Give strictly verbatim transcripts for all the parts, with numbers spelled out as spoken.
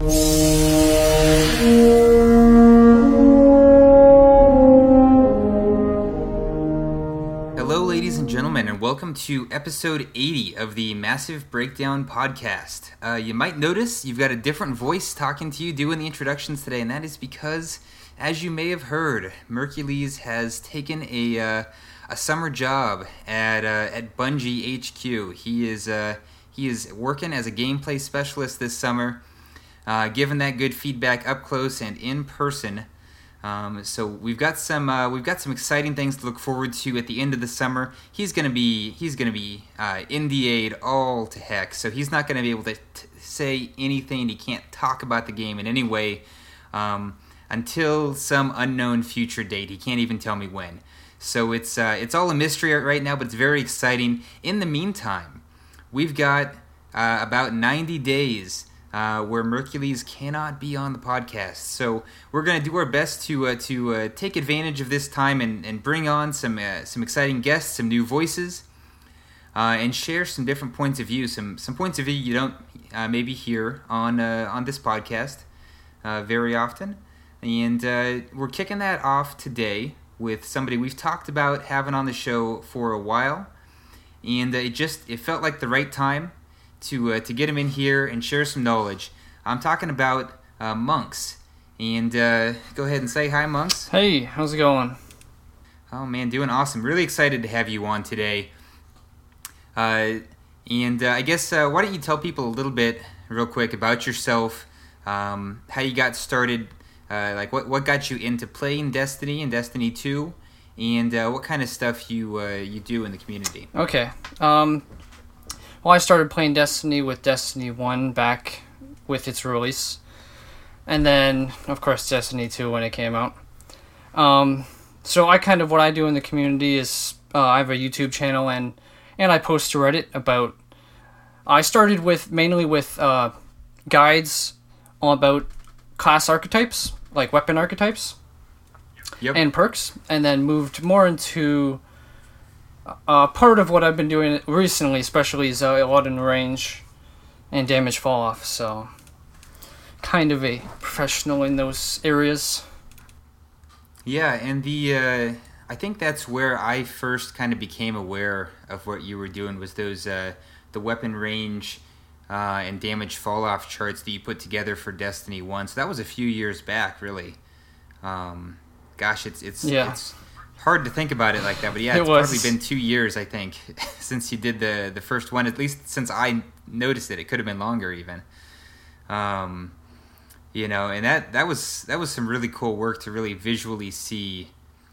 Hello, ladies and gentlemen, and welcome to episode eighty of the Massive Breakdown podcast. Uh, you might notice you've got a different voice talking to you doing the introductions today, and that is because, as you may have heard, Mercules has taken a uh, a summer job at uh, at Bungie H Q. He is uh, he is working as a gameplay specialist this summer, uh, giving that good feedback up close and in person. Um, so we've got some uh, we've got some exciting things to look forward to at the end of the summer. He's gonna be he's gonna be uh, N D A'd all to heck, so he's not gonna be able to t- say anything. He can't talk about the game in any way um, until some unknown future date. He can't even tell me when. So it's uh, it's all a mystery right now, but it's very exciting. In the meantime, we've got uh, about ninety days. Uh, where Mercules cannot be on the podcast. So we're going to do our best to uh, to uh, take advantage of this time and, and bring on some uh, some exciting guests, some new voices, uh, and share some different points of view, some some points of view you don't uh, maybe hear on uh, on this podcast uh, very often. And uh, we're kicking that off today with somebody we've talked about having on the show for a while, and uh, it just it felt like the right time to uh, to get him in here and share some knowledge. I'm talking about uh, Monks. And uh, go ahead and say hi, Monks. Hey, how's it going? Oh, man, doing awesome. Really excited to have you on today. Uh, and uh, I guess, uh, why don't you tell people a little bit, real quick, about yourself, um, how you got started, uh, like what, what got you into playing Destiny and Destiny two, and uh, what kind of stuff you uh, you do in the community. Okay. Um... Well, I started playing Destiny with Destiny one back with its release. And then, of course, Destiny two when it came out. Um, so I kind of, what I do in the community is, uh, I have a YouTube channel and, and I post to Reddit about, I started with, mainly with uh, guides all about class archetypes, like weapon archetypes, yep. and perks, and then moved more into... Uh, part of what I've been doing recently, especially, is uh, a lot in range and damage fall off. So, kind of a professional in those areas. Yeah, and the uh, I think that's where I first kind of became aware of what you were doing was those uh, the weapon range uh, and damage fall off charts that you put together for Destiny one. So that was a few years back, really. Um, gosh, it's it's yeah. it's. hard to think about it like that, but yeah, it's it probably been two years, I think, since you did the, the first one, at least since I noticed it. It could have been longer even. Um, you know, and that, that was that was some really cool work to really visually see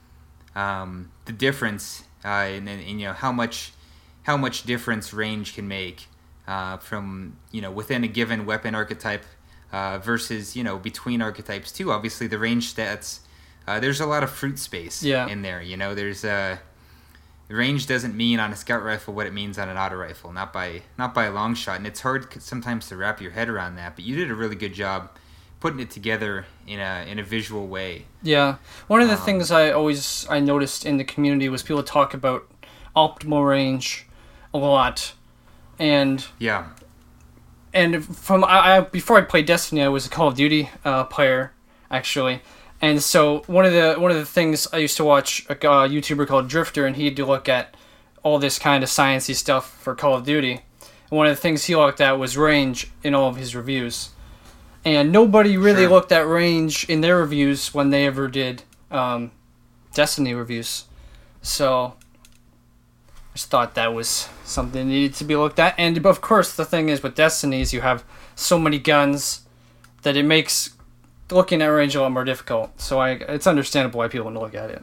um, the difference uh, and, and, you know, how much how much difference range can make uh, from, you know, within a given weapon archetype uh, versus, you know, between archetypes too. Obviously, the range stats... Uh, there's a lot of fruit space yeah. in there, you know. There's uh, range doesn't mean on a scout rifle what it means on an auto rifle, not by not by a long shot, and it's hard sometimes to wrap your head around that. But you did a really good job putting it together in a in a visual way. Yeah, one of the um, things I always I noticed in the community was people talk about optimal range a lot, and yeah, and from I, I before I played Destiny, I was a Call of Duty uh, player actually. And so one of the one of the things I used to watch a uh, YouTuber called Drifter, and he'd look at all this kind of sciencey stuff for Call of Duty. And one of the things he looked at was range in all of his reviews. And nobody really sure. looked at range in their reviews when they ever did um, Destiny reviews. So I just thought that was something that needed to be looked at. And of course, the thing is with Destiny is you have so many guns that it makes looking at range a lot more difficult, so I it's understandable why people want to look at it.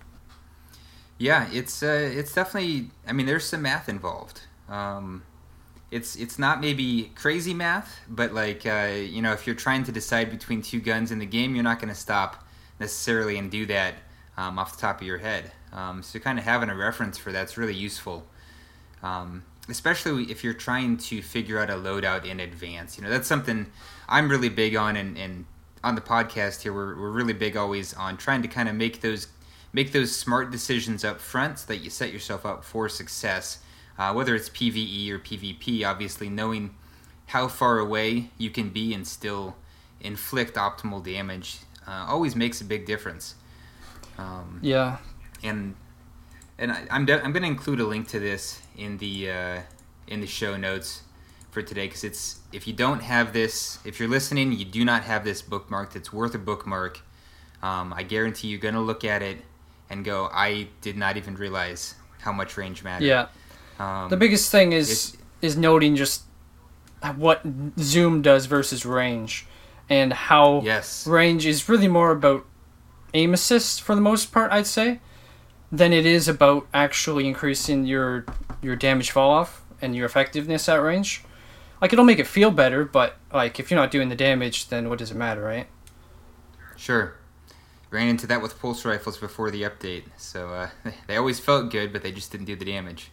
Yeah, it's uh, it's definitely. I mean, there's some math involved. Um, it's it's not maybe crazy math, but like uh, you know, if you're trying to decide between two guns in the game, you're not going to stop necessarily and do that um, off the top of your head. Um, so kind of having a reference for that's really useful, um, especially if you're trying to figure out a loadout in advance. You know, that's something I'm really big on, and, and on the podcast here, we're we're really big always on trying to kind of make those make those smart decisions up front so that you set yourself up for success, uh, whether it's PvE or PvP. Obviously, knowing how far away you can be and still inflict optimal damage uh, always makes a big difference. Um, yeah. And and I, I'm de- I'm going to include a link to this in the uh, in the show notes for today, because it's if you don't have this, if you're listening, you do not have this bookmarked, it's worth a bookmark. Um, I guarantee you're going to look at it and go, I did not even realize how much range mattered. Yeah. Um, the biggest thing is is noting just what zoom does versus range, and how yes. range is really more about aim assist for the most part, I'd say, than it is about actually increasing your your damage fall off and your effectiveness at range. Like, it'll make it feel better, but like if you're not doing the damage, then what does it matter, right? Sure. Ran into that with pulse rifles before the update, so uh, they always felt good, but they just didn't do the damage.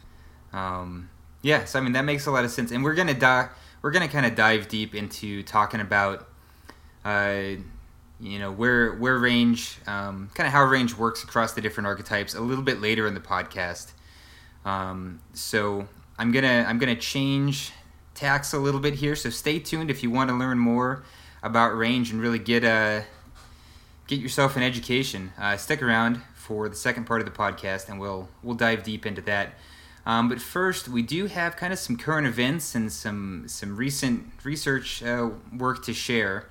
Um, yeah, so I mean that makes a lot of sense, and we're gonna di- we're gonna kind of dive deep into talking about, uh, you know, where where range, um, kind of how range works across the different archetypes a little bit later in the podcast. Um, so I'm gonna I'm gonna change tacks a little bit here, so stay tuned if you want to learn more about range and really get a get yourself an education. Uh, stick around for the second part of the podcast, and we'll we'll dive deep into that. Um, but first, we do have kind of some current events and some some recent research uh, work to share.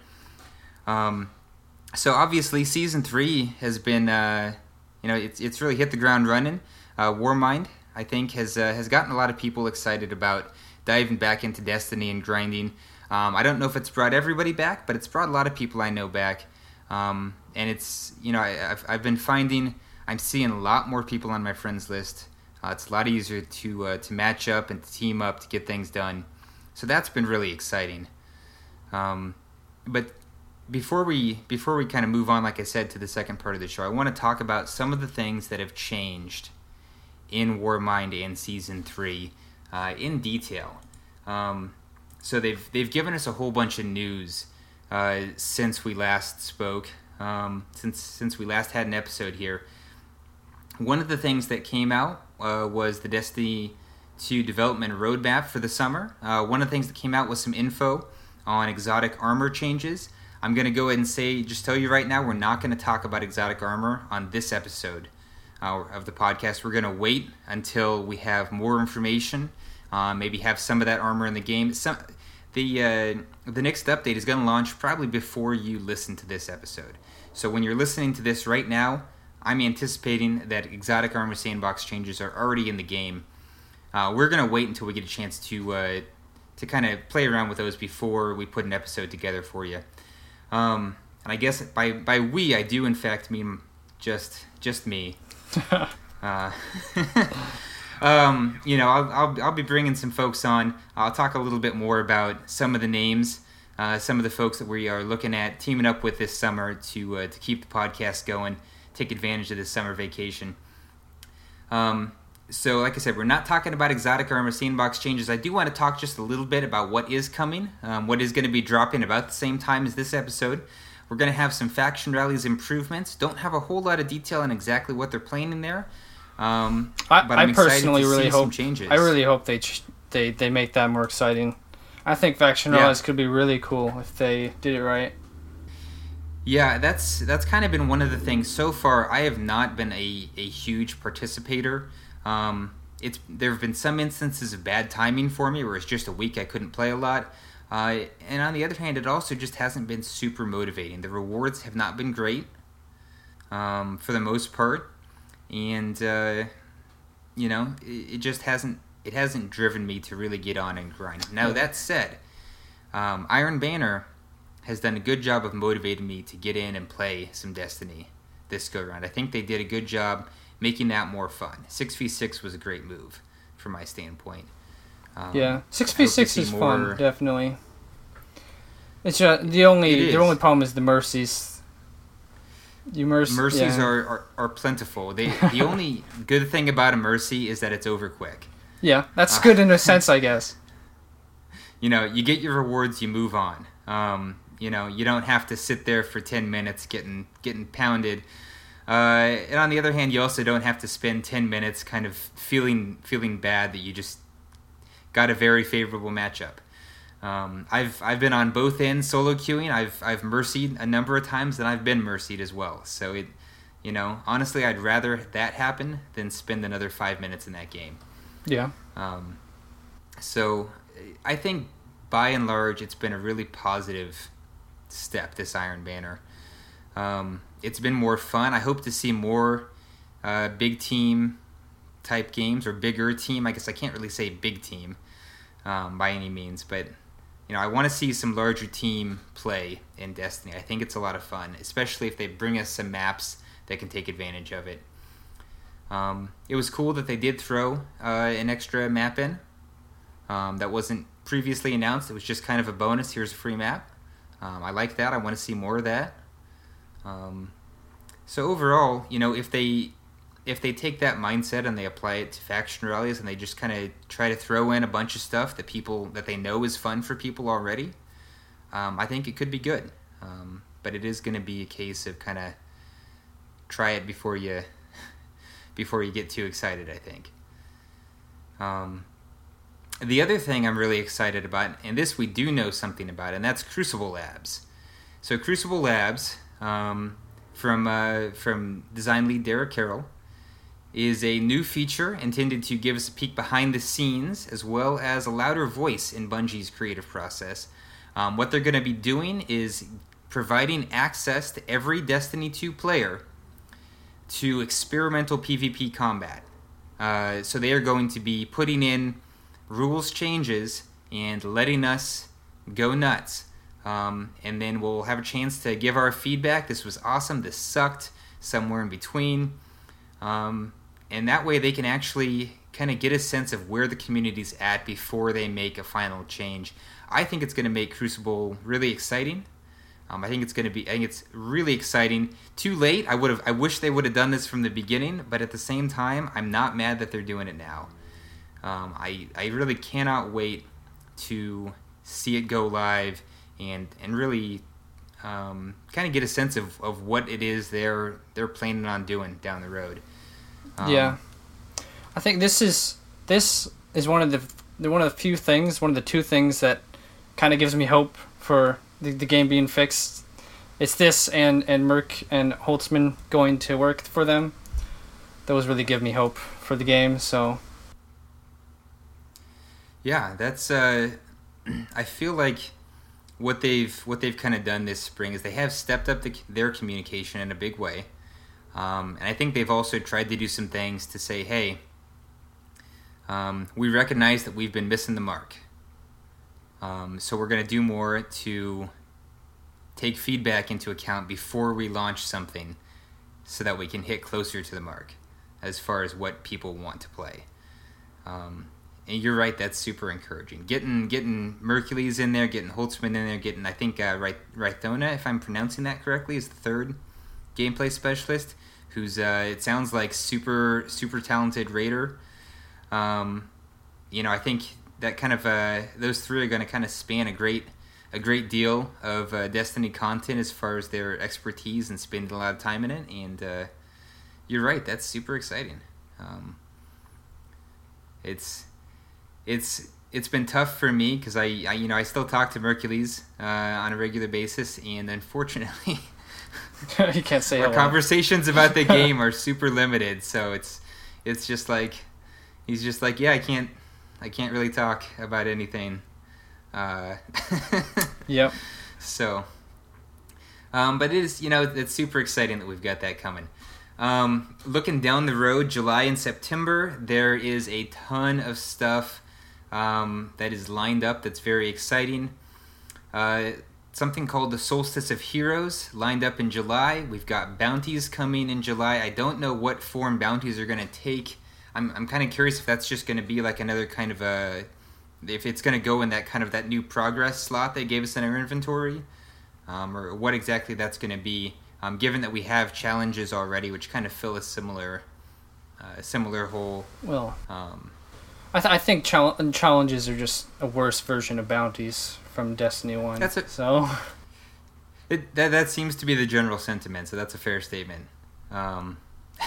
Um, so obviously, season three has been, uh, you know, it's it's really hit the ground running. Uh, Warmind, I think, has uh, has gotten a lot of people excited about diving back into Destiny and grinding. Um, I don't know if it's brought everybody back, but it's brought a lot of people I know back. Um, and it's, you know, I, I've I've been finding I'm seeing a lot more people on my friends list. Uh, it's a lot easier to uh, to match up and to team up to get things done. So that's been really exciting. Um, but before we before we kind of move on, like I said, to the second part of the show, I want to talk about some of the things that have changed in Warmind and Season three uh, in detail. Um, so they've they've given us a whole bunch of news uh, since we last spoke, um, since since we last had an episode here. One of the things that came out uh, was the Destiny two development roadmap for the summer. Uh, one of the things that came out was some info on exotic armor changes. I'm going to go ahead and say, just tell you right now, we're not going to talk about exotic armor on this episode uh, of the podcast. We're going to wait until we have more information, uh, maybe have some of that armor in the game. Some, the, uh, the next update is going to launch probably before you listen to this episode. So when you're listening to this right now, I'm anticipating that exotic armor sandbox changes are already in the game. Uh, we're going to wait until we get a chance to uh, to kind of play around with those before we put an episode together for you. Um, and I guess by by we, I do in fact mean just just me. uh, um, you know, I'll, I'll I'll be bringing some folks on. I'll talk a little bit more about some of the names, uh, some of the folks that we are looking at teaming up with this summer to uh, to keep the podcast going. Take advantage of this summer vacation. Um, so, like I said, we're not talking about exotic armor sandbox changes. I do want to talk just a little bit about what is coming, um, what is going to be dropping about the same time as this episode. We're going to have some faction rallies improvements. Don't have a whole lot of detail on exactly what they're planning there. Um, I, but I'm I excited personally to really see hope some changes. I really hope they ch- they they make that more exciting. I think faction Yeah. rallies could be really cool if they did it right. Yeah, that's that's kind of been one of the things. So far, I have not been a, a huge participator. Um, it's there have been some instances of bad timing for me where it's just a week I couldn't play a lot. Uh, and on the other hand, it also just hasn't been super motivating. The rewards have not been great um, for the most part. And, uh, you know, it, it just hasn't it hasn't driven me to really get on and grind. Now, that said, um, Iron Banner has done a good job of motivating me to get in and play some Destiny this go-around. I think they did a good job making that more fun. six v six was a great move from my standpoint. Um, yeah, six v six is more... fun, definitely. It's just, the only the only problem is the mercies. You merc- mercies yeah. are, are, are plentiful. They the only good thing about a mercy is that it's over quick. Yeah, that's uh, good in a sense, I guess. You know, you get your rewards, you move on. Um, you know, you don't have to sit there for ten minutes getting getting pounded. Uh, and on the other hand, you also don't have to spend ten minutes kind of feeling feeling bad that you just got a very favorable matchup. Um, I've I've been on both ends solo queuing. I've I've mercied a number of times, and I've been mercied as well. So it, you know, honestly, I'd rather that happen than spend another five minutes in that game. Yeah. Um, so I think by and large, it's been a really positive step, this Iron Banner. Um, it's been more fun. I hope to see more uh, big team type games, or bigger team. I guess I can't really say big team um, by any means, but you know, I want to see some larger team play in Destiny. I think it's a lot of fun, especially if they bring us some maps that can take advantage of it. Um, it was cool that they did throw uh, an extra map in. Um, that wasn't previously announced. It was just kind of a bonus. Here's a free map. Um, I like that. I want to see more of that. Um, so overall, you know, if they if they take that mindset and they apply it to faction rallies, and they just kind of try to throw in a bunch of stuff that people that they know is fun for people already, um, I think it could be good. Um, but it is going to be a case of kind of try it before you before you get too excited, I think. Um, the other thing I'm really excited about, and this we do know something about, and that's Crucible Labs. So Crucible Labs, um, from uh, from design lead Derek Carroll, is a new feature intended to give us a peek behind the scenes, as well as a louder voice in Bungie's creative process. Um, what they're going to be doing is providing access to every Destiny two player to experimental PvP combat. Uh, so they are going to be putting in rules changes and letting us go nuts. Um, and then we'll have a chance to give our feedback. This was awesome. This sucked. Somewhere in between. Um, and that way they can actually kind of get a sense of where the community's at before they make a final change. I think it's going to make Crucible really exciting. Um, I think it's going to be. I think it's really exciting. Too late. I would have. I wish they would have done this from the beginning. But at the same time, I'm not mad that they're doing it now. Um, I I really cannot wait to see it go live and and really um, kind of get a sense of, of what it is they're they're planning on doing down the road. Um, yeah, I think this is this is one of the one of the few things, one of the two things that kind of gives me hope for the, the game being fixed. It's this and, and Merc and Holtzman going to work for them. Those really give me hope for the game. So yeah, that's. Uh, I feel like what they've what they've kind of done this spring is they have stepped up the, their communication in a big way, um, and I think they've also tried to do some things to say, hey, um, we recognize that we've been missing the mark. Um, so we're going to do more to take feedback into account before we launch something so that we can hit closer to the mark as far as what people want to play. Um, and you're right, that's super encouraging. Getting getting Mercules in there, getting Holtzman in there, getting, I think, uh, Rythona, if I'm pronouncing that correctly, is the third gameplay specialist, who's, uh, it sounds like, super, super talented raider. Um, you know, I think that kind of uh, those three are going to kind of span a great a great deal of uh, Destiny content as far as their expertise and spending a lot of time in it. And uh, you're right, that's super exciting. Um, it's it's it's been tough for me because I, I you know I still talk to Mercules uh, on a regular basis, and unfortunately, you can't say our conversations about the game are super limited. So it's it's just like he's just like yeah I can't. I can't really talk about anything. Uh, yep. So, um, but it is, you know, it's super exciting that we've got that coming. Um, looking down the road, July and September, there is a ton of stuff um, that is lined up that's very exciting. Uh, something called the Solstice of Heroes lined up in July. We've got bounties coming in July. I don't know what form bounties are going to take. I'm I'm kind of curious if that's just going to be like another kind of a, if it's going to go in that kind of that new progress slot they gave us in our inventory, um, or what exactly that's going to be. Um, given that we have challenges already, which kind of fill a similar, uh, similar hole. Well, um, I th- I think chal- challenges are just a worse version of bounties from Destiny one. That's a, so. It that that seems to be the general sentiment. So that's a fair statement. Um,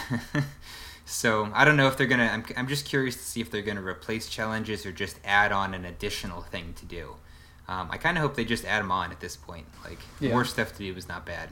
So I don't know if they're gonna. I'm I'm just curious to see if they're gonna replace challenges or just add on an additional thing to do. Um, I kind of hope they just add them on at this point. Like, yeah. more stuff to do is not bad.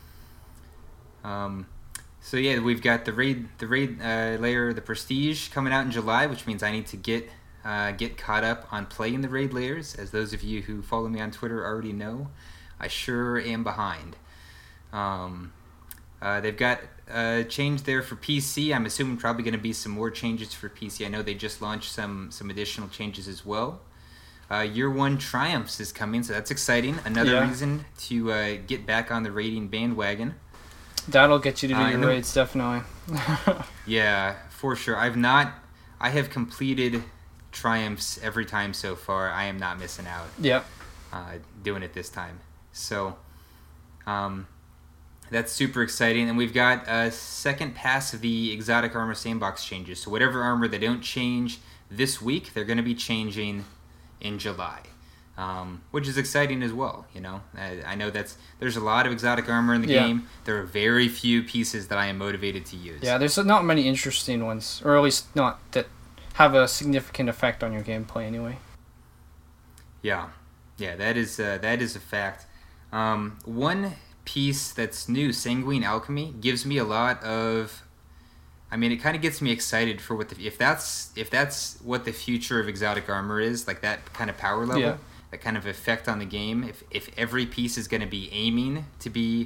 Um, so yeah, we've got the raid, the raid uh, layer, the Prestige coming out in July, which means I need to get uh, get caught up on playing the raid layers. As those of you who follow me on Twitter already know, I sure am behind. Um, uh, they've got a change there for P C. I'm assuming probably going to be some more changes for P C. I know they just launched some some additional changes as well. Uh, Year One Triumphs is coming, so that's exciting. Another yeah. reason to uh, get back on the raiding bandwagon. That'll get you to do uh, your raids, definitely. Yeah, for sure. I've not... I have completed Triumphs every time so far. I am not missing out. Yep. Uh, doing it this time. So, um, that's super exciting. And we've got a second pass of the Exotic Armor Sandbox changes. So whatever armor they don't change this week, they're going to be changing in July, um, which is exciting as well. You know, I, I know that's there's a lot of exotic armor in the yeah. game. There are very few pieces that I am motivated to use. Yeah, there's not many interesting ones, or at least not that have a significant effect on your gameplay anyway. Yeah, yeah, that is uh, that is a fact. Um, one piece that's new, Sanguine Alchemy, gives me a lot of. I mean, it kind of gets me excited for what the if that's if that's what the future of exotic armor is, like that kind of power level, yeah. that kind of effect on the game. If if every piece is going to be aiming to be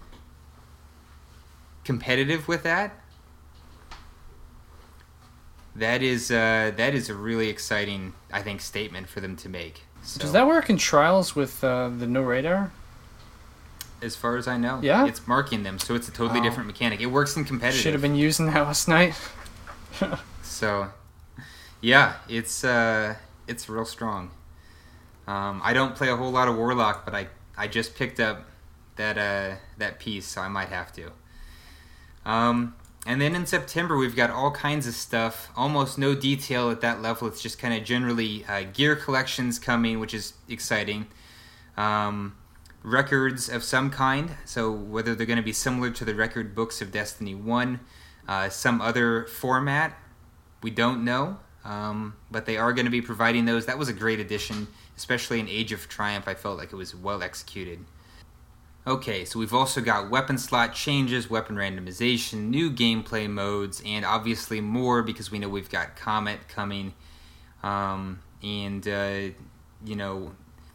competitive with that, that is uh, that is a really exciting, I think, statement for them to make. So, does that work in trials with uh, the no radar? as far as I know, yeah, it's marking them, so it's a totally oh. different mechanic. It works in competitive. Should have been using that last night. So, yeah, it's uh, it's real strong. Um, I don't play a whole lot of Warlock, but I, I just picked up that uh, that piece, so I might have to. Um, and then in September, we've got all kinds of stuff. Almost no detail at that level. It's just kind of generally uh, gear collections coming, which is exciting. Um, records of some kind, so whether they're going to be similar to the record books of Destiny one, uh, some other format, we don't know. Um, but they are going to be providing those. That was a great addition, especially in Age of Triumph. I felt like it was well executed. Okay, so we've also got weapon slot changes, weapon randomization, new gameplay modes, and obviously more because we know we've got Comet coming. Um, and, uh, you know,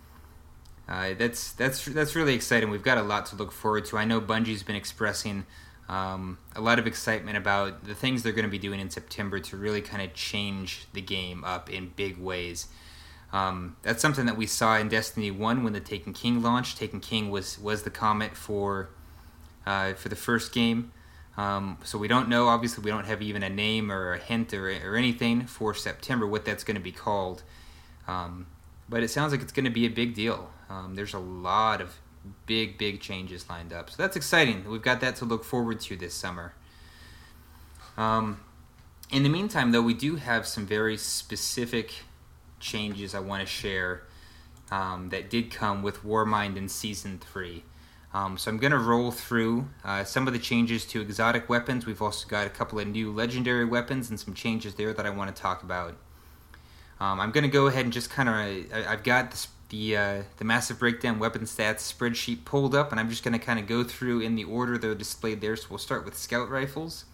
uh, that's that's that's really exciting. We've got a lot to look forward to. I know Bungie's been expressing um, a lot of excitement about the things they're going to be doing in September to really kind of change the game up in big ways. Um, that's something that we saw in Destiny one when the Taken King launched. Taken King was, was the Comet for uh, for the first game. Um, so we don't know, obviously we don't have even a name or a hint or, or anything for September, what that's going to be called. Um, but it sounds like it's going to be a big deal. Um, there's a lot of big, big changes lined up. So that's exciting. We've got that to look forward to this summer. Um, in the meantime, though, we do have some very specific changes I want to share um, that did come with Warmind in Season three. Um, so I'm going to roll through uh, some of the changes to exotic weapons. We've also got a couple of new legendary weapons and some changes there that I want to talk about. Um, I'm going to go ahead and just kind of... I've got the the, uh, the Massive Breakdown weapon stats spreadsheet pulled up, and I'm just going to kind of go through in the order they're displayed there. So we'll start with scout rifles.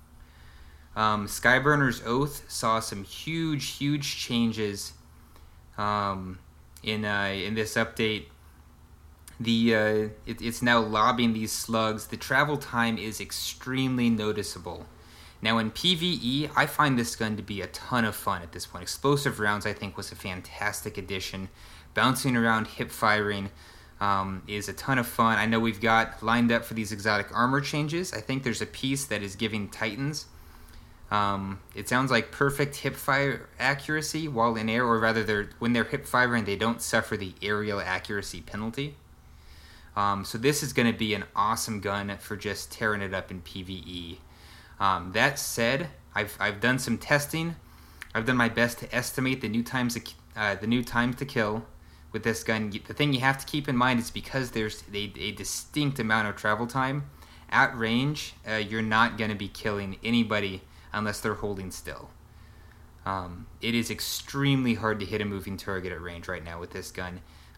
Um, Skyburner's Oath saw some huge, huge changes um, in uh, in this update. The uh, it, it's now lobbing these slugs. The travel time is extremely noticeable. Now in PvE, I find this gun to be a ton of fun at this point. Explosive rounds, I think, was a fantastic addition. Bouncing around, hip firing um, is a ton of fun. I know we've got lined up for these exotic armor changes. I think there's a piece that is giving Titans Um, it sounds like perfect hip fire accuracy while in air, or rather, they're, when they're hip firing, they don't suffer the aerial accuracy penalty. Um, so this is going to be an awesome gun for just tearing it up in PvE. Um, that said, I've I've done some testing. I've done my best to estimate the new times to, uh, the new time to kill with this gun. The thing you have to keep in mind is because there's a, a distinct amount of travel time at range, uh, you're not going to be killing anybody unless they're holding still. Um, it is extremely hard to hit a moving target at range right now with this gun.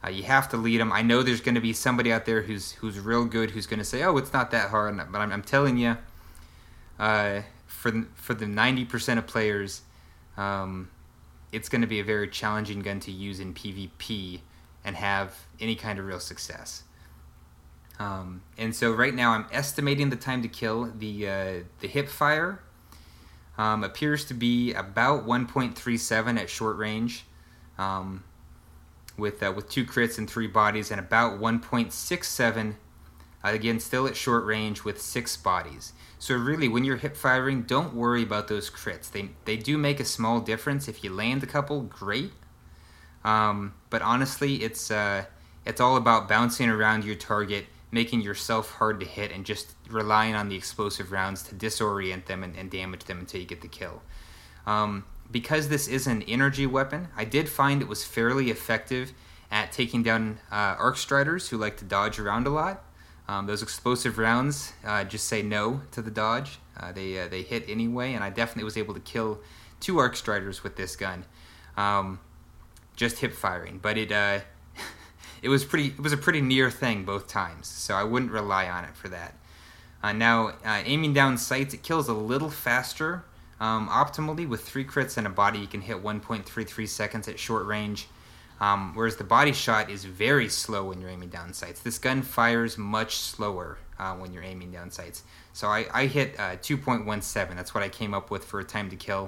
Uh, you have to lead them. I know there's going to be somebody out there who's who's real good, who's going to say, "Oh, it's not that hard." But I'm, I'm telling you, uh, for for the ninety percent of players, um, it's going to be a very challenging gun to use in PvP and have any kind of real success. Um, and so right now, I'm estimating the time to kill. The uh, the hip fire um, appears to be about one point three seven at short range. Um, with uh, with two crits and three bodies, and about one point six seven, uh, again, still at short range with six bodies. So really, when you're hip firing, don't worry about those crits. They they do make a small difference. If you land a couple, great. Um, but honestly, it's uh, it's all about bouncing around your target, making yourself hard to hit, and just relying on the explosive rounds to disorient them and, and damage them until you get the kill. Um, Because this is an energy weapon, I did find it was fairly effective at taking down uh, Arc Striders who like to dodge around a lot. Um, those explosive rounds uh, just say no to the dodge. Uh, they uh, they hit anyway, and I definitely was able to kill two Arc Striders with this gun, um, just hip firing. But it uh, it was pretty. It was a pretty near thing both times, so I wouldn't rely on it for that. Uh, now uh, aiming down sights, it kills a little faster. Um, optimally, with three crits and a body, you can hit one point three three seconds at short range, um, whereas the body shot is very slow when you're aiming down sights. This gun fires much slower uh, when you're aiming down sights. So I, I hit uh, two point one seven. That's what I came up with for a time to kill.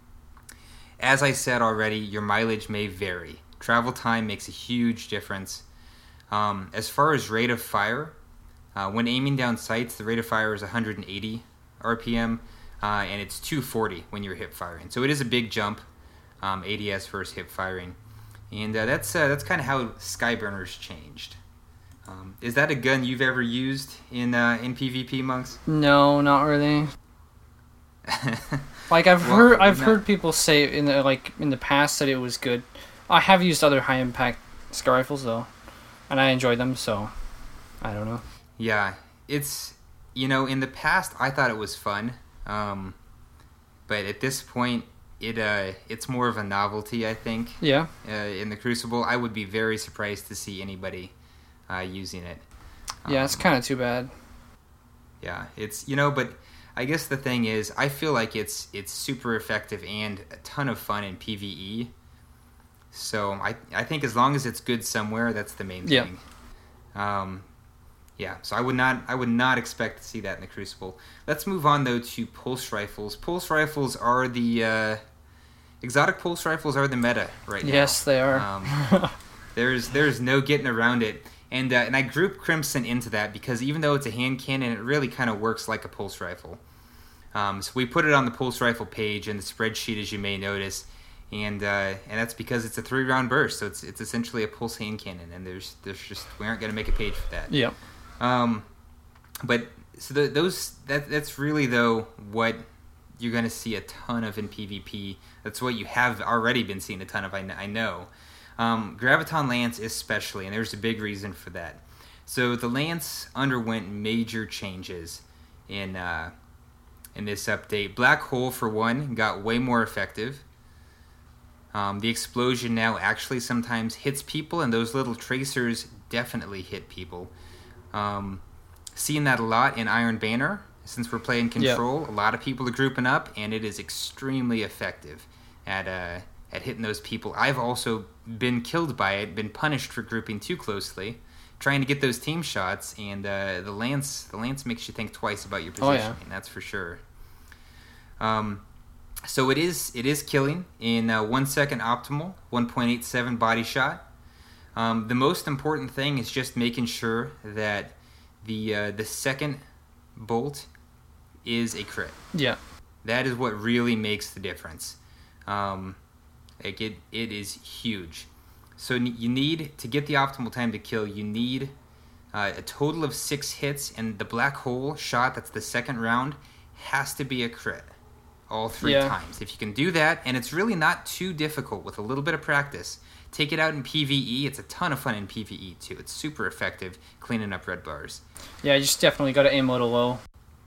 As I said already, your mileage may vary. Travel time makes a huge difference. Um, as far as rate of fire, uh, when aiming down sights, the rate of fire is one hundred eighty R P M. Uh, and it's two forty when you're hip firing. So it is a big jump, um, A D S versus hip firing. And uh, that's uh, that's kind of how Skyburners changed. Um, is that a gun you've ever used in uh, in PvP, Monks? No, not really. Like I've well, heard I've not... heard people say in the like in the past that it was good. I have used other high impact Sky Rifles though, and I enjoy them, so I don't know. Yeah, it's, you know, in the past I thought it was fun. Um, but at this point, it uh, it's more of a novelty, I think. Yeah. Uh, in the Crucible, I would be very surprised to see anybody uh, using it. Um, yeah, it's kind of too bad. Yeah, it's, you know, but I guess the thing is, I feel like it's it's super effective and a ton of fun in PvE. So I I think as long as it's good somewhere, that's the main yeah. thing. Um. Yeah, so I would not I would not expect to see that in the Crucible. Let's move on though to pulse rifles. Pulse rifles are the uh, exotic pulse rifles are the meta right now. Yes, they are. Um, there's there's no getting around it, and uh, and I grouped Crimson into that because even though it's a hand cannon, it really kind of works like a pulse rifle. Um, so we put it on the pulse rifle page in the spreadsheet, as you may notice, and uh, and that's because it's a three round burst, so it's it's essentially a pulse hand cannon, and there's there's just we aren't going to make a page for that. Yeah. Um, but so the, those that that's really though what you're going to see a ton of in PvP. That's what you have already been seeing a ton of. I, I know. Um, Graviton Lance especially, and there's a big reason for that. So the Lance underwent major changes in uh, in this update. Black Hole for one got way more effective. Um, the explosion now actually sometimes hits people, and those little tracers definitely hit people. Um, seeing that a lot in Iron Banner, since we're playing Control. Yep. A lot of people are grouping up, and it is extremely effective at uh, at hitting those people. I've also been killed by it, been punished for grouping too closely, trying to get those team shots, and uh, the lance the lance makes you think twice about your positioning. Oh, yeah. That's for sure. Um, so it is it is killing in uh, one second optimal, one point eight seven body shot. Um, the most important thing is just making sure that the uh, the second bolt is a crit. Yeah. That is what really makes the difference. Um, like it, it is huge. So you need, to get the optimal time to kill, you need uh, a total of six hits, and the black hole shot, that's the second round, has to be a crit all three yeah. times. If you can do that, and it's really not too difficult with a little bit of practice, take it out in PvE. It's a ton of fun in PvE too. It's super effective cleaning up red bars. Yeah, you just definitely got to aim a little low.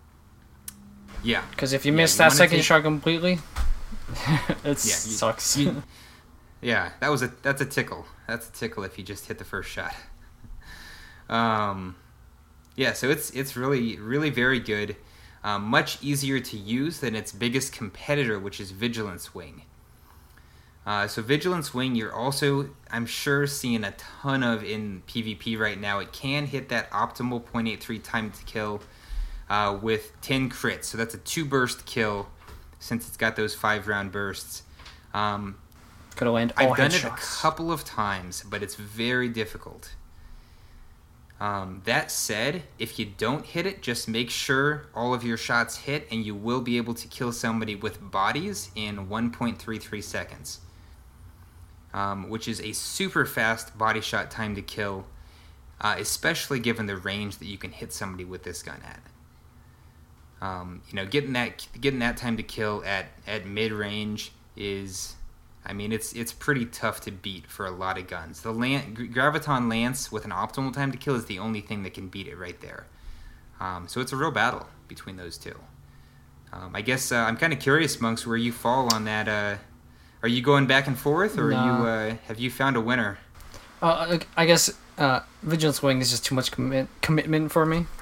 Yeah. Because if you yeah, miss you that second take... shot completely, it yeah, you, sucks. You, Yeah, that was a that's a tickle. That's a tickle if you just hit the first shot. um, yeah, so it's it's really really very good. Um, much easier to use than its biggest competitor, which is Vigilance Wing. Uh, so Vigilance Wing, you're also, I'm sure, seeing a ton of in PvP right now. It can hit that optimal point point eight three time to kill uh, with ten crits. So that's a two burst kill since it's got those five round bursts. Um, Gotta land all I've done headshots. it a couple of times, but it's very difficult. Um, that said, if you don't hit it, just make sure all of your shots hit, and you will be able to kill somebody with bodies in one point three three seconds, um, which is a super fast body shot time to kill, uh, especially given the range that you can hit somebody with this gun at. Um, you know, getting that getting that time to kill at, at mid range is, I mean, it's it's pretty tough to beat for a lot of guns. The Lan- Graviton Lance with an optimal time to kill is the only thing that can beat it right there. Um, so it's a real battle between those two. Um, I guess uh, I'm kind of curious, Monks, where you fall on that. Uh, are you going back and forth, or No. are you uh, have you found a winner? Uh, I guess uh, Vigilance Wing is just too much commit- commitment for me.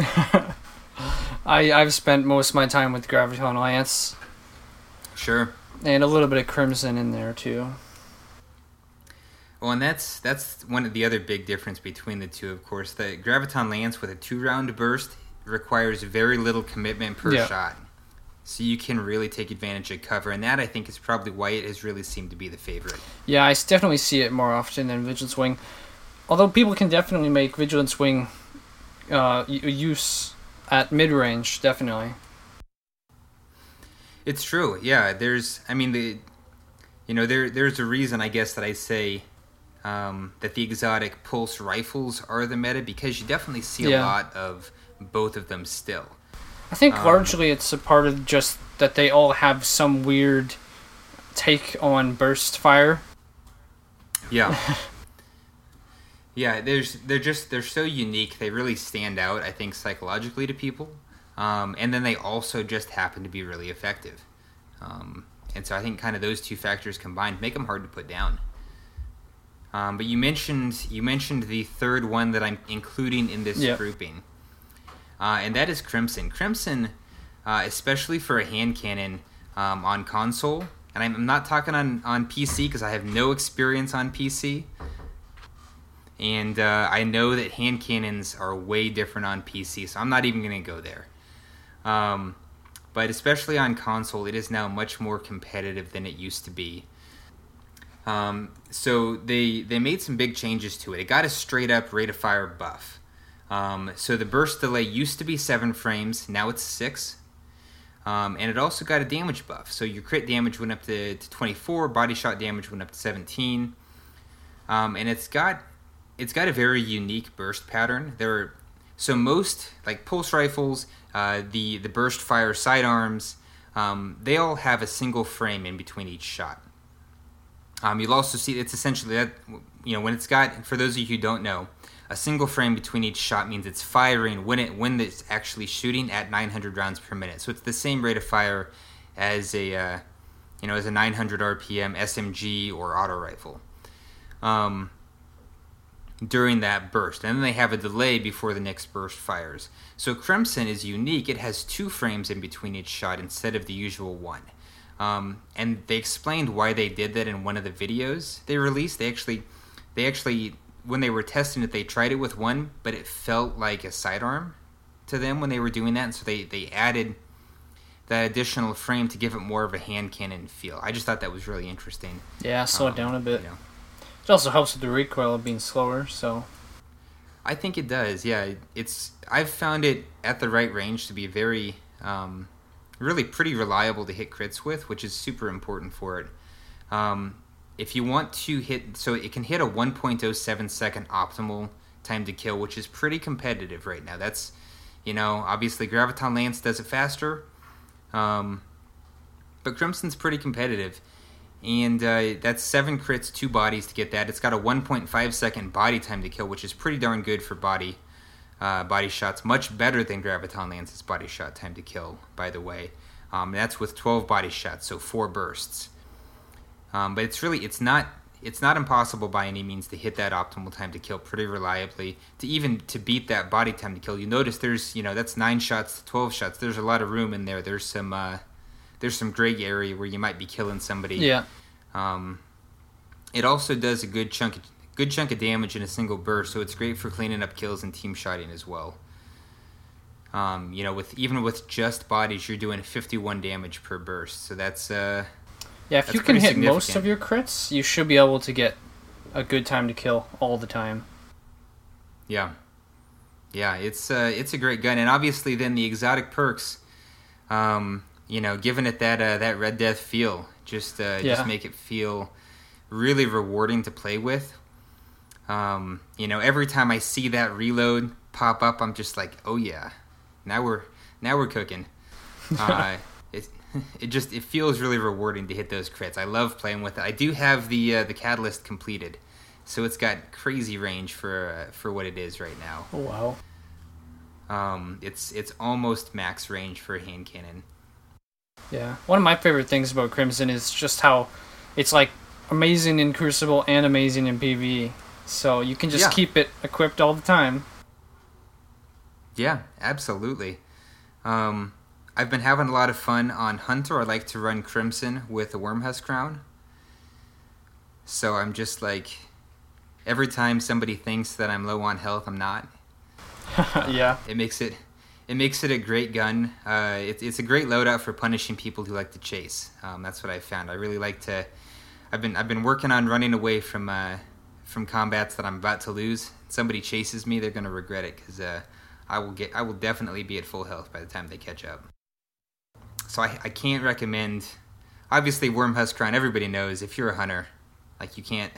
I, I've spent most of my time with Graviton Lance. Sure. And a little bit of Crimson in there, too. Well, and that's that's one of the other big difference between the two, of course. The Graviton Lance with a two-round burst requires very little commitment per Yeah. shot. So you can really take advantage of cover, and that, I think, is probably why it has really seemed to be the favorite. Yeah, I s- definitely see it more often than Vigilance Wing. Although people can definitely make Vigilance Wing uh, y- use at mid-range, definitely. It's true, yeah. There's, I mean, the, you know, there there's a reason, I guess, that I say um, that the exotic pulse rifles are the meta, because you definitely see a Yeah. lot of both of them still. I think Um, largely it's a part of just that they all have some weird take on burst fire. Yeah. Yeah, there's they're just they're so unique. They really stand out, I think, psychologically to people. Um, and then they also just happen to be really effective. Um, and so I think kind of those two factors combined make them hard to put down. Um, but you mentioned you mentioned the third one that I'm including in this Yep. grouping, uh, and that is Crimson. Crimson, uh, especially for a hand cannon um, on console, and I'm, I'm not talking on, on P C because I have no experience on P C. And uh, I know that hand cannons are way different on P C, so I'm not even going to go there. Um, but especially on console, it is now much more competitive than it used to be. Um, so they they made some big changes to it. It got a straight up rate of fire buff. Um, so the burst delay used to be seven frames, now it's six. Um, and it also got a damage buff. So your crit damage went up to, to twenty-four, body shot damage went up to seventeen. Um, and it's got it's got a very unique burst pattern. There are, so most like pulse rifles, uh, the the burst fire sidearms, um, they all have a single frame in between each shot. Um, you'll also see it's essentially that, you know, when it's got, for those of you who don't know, a single frame between each shot means it's firing when it when it's actually shooting at nine hundred rounds per minute. So it's the same rate of fire as a uh, you know as a nine hundred R P M S M G or auto rifle. Um, during that burst, and then they have a delay before the next burst fires. So Crimson is unique. It has two frames in between each shot instead of the usual one. Um, and they explained why they did that in one of the videos they released. They actually, they actually, when they were testing it, they tried it with one, but it felt like a sidearm to them when they were doing that. And so they, they added that additional frame to give it more of a hand cannon feel. I just thought that was really interesting. Yeah, slow Um, it down a bit. You know. It also helps with the recoil of being slower, so... I think it does, yeah. It's I've found it at the right range to be very, um, really pretty reliable to hit crits with, which is super important for it. Um, if you want to hit, so it can hit a one point oh seven second optimal time to kill, which is pretty competitive right now. That's, you know, obviously Graviton Lance does it faster, um, but Crimson's pretty competitive. And uh, that's seven crits, two bodies to get that. It's got a one point five second body time to kill, which is pretty darn good for body uh, body shots. Much better than Graviton Lance's body shot time to kill, by the way. Um, that's with twelve body shots, so four bursts. Um, but it's really it's not it's not impossible by any means to hit that optimal time to kill pretty reliably. To even to beat that body time to kill, you notice there's you know that's nine shots to twelve shots. There's a lot of room in there. There's some uh, there's some gray area where you might be killing somebody. Yeah. Um, it also does a good chunk of, good chunk of damage in a single burst, so it's great for cleaning up kills and team shotting as well. Um, you know, with even with just bodies, you're doing fifty-one damage per burst, so that's uh, yeah. If that's you can hit most significant. of your crits, you should be able to get a good time to kill all the time. Yeah, yeah, it's uh, it's a great gun, and obviously then the exotic perks, um, you know, giving it that uh, that Red Death feel, just uh, Yeah. just make it feel really rewarding to play with. Um, you know, every time I see that reload pop up, I'm just like, oh yeah, now we're now we're cooking. Uh, it it just it feels really rewarding to hit those crits. I love playing with it. I do have the uh, the catalyst completed, so it's got crazy range for uh, for what it is right now. Oh wow. Um, it's it's almost max range for a hand cannon. Yeah. One of my favorite things about Crimson is just how it's like amazing in Crucible and amazing in PvE. So you can just Yeah. keep it equipped all the time. Yeah, absolutely. Um, I've been having a lot of fun on Hunter. I like to run Crimson with a Wormhusk Crown. So I'm just like, every time somebody thinks that I'm low on health, I'm not. Yeah. It makes it, it makes it a great gun. Uh, it, it's a great loadout for punishing people who like to chase. Um, that's what I found. I really like to. I've been I've been working on running away from uh, from combats that I'm about to lose. Somebody chases me, they're gonna regret it because uh, I will get I will definitely be at full health by the time they catch up. So I I can't recommend. Obviously, Wormhusk Crown. Everybody knows if you're a hunter, like you can't.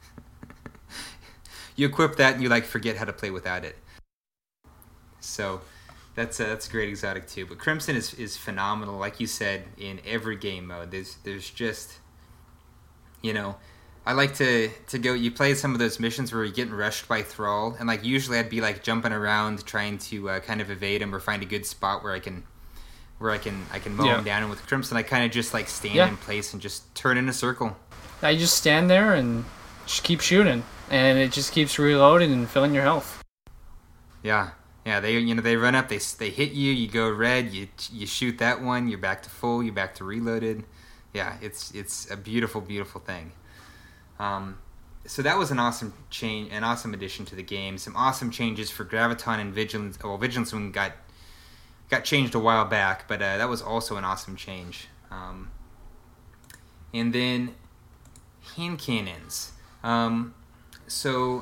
You equip that and you like forget how to play without it. So that's a, that's a great exotic too. But Crimson is, is phenomenal, like you said, in every game mode. There's there's just, you know, I like to, to go. You play some of those missions where you're getting rushed by Thrall, and like usually I'd be like jumping around trying to uh, kind of evade him or find a good spot where I can where I can I can mow Yeah. him down. And with Crimson, I kind of just like stand Yeah. in place and just turn in a circle. Now you just stand there and just keep shooting, and it just keeps reloading and filling your health. Yeah. Yeah, they you know they run up, they they hit you, you go red, you you shoot that one, you're back to full, you're back to reloaded. Yeah, it's it's a beautiful, beautiful thing. Um, so that was an awesome change, an awesome addition to the game. Some awesome changes for Graviton and Vigilance. Well, Vigilance one got got changed a while back, but uh, that was also an awesome change. Um, and then hand cannons. Um, so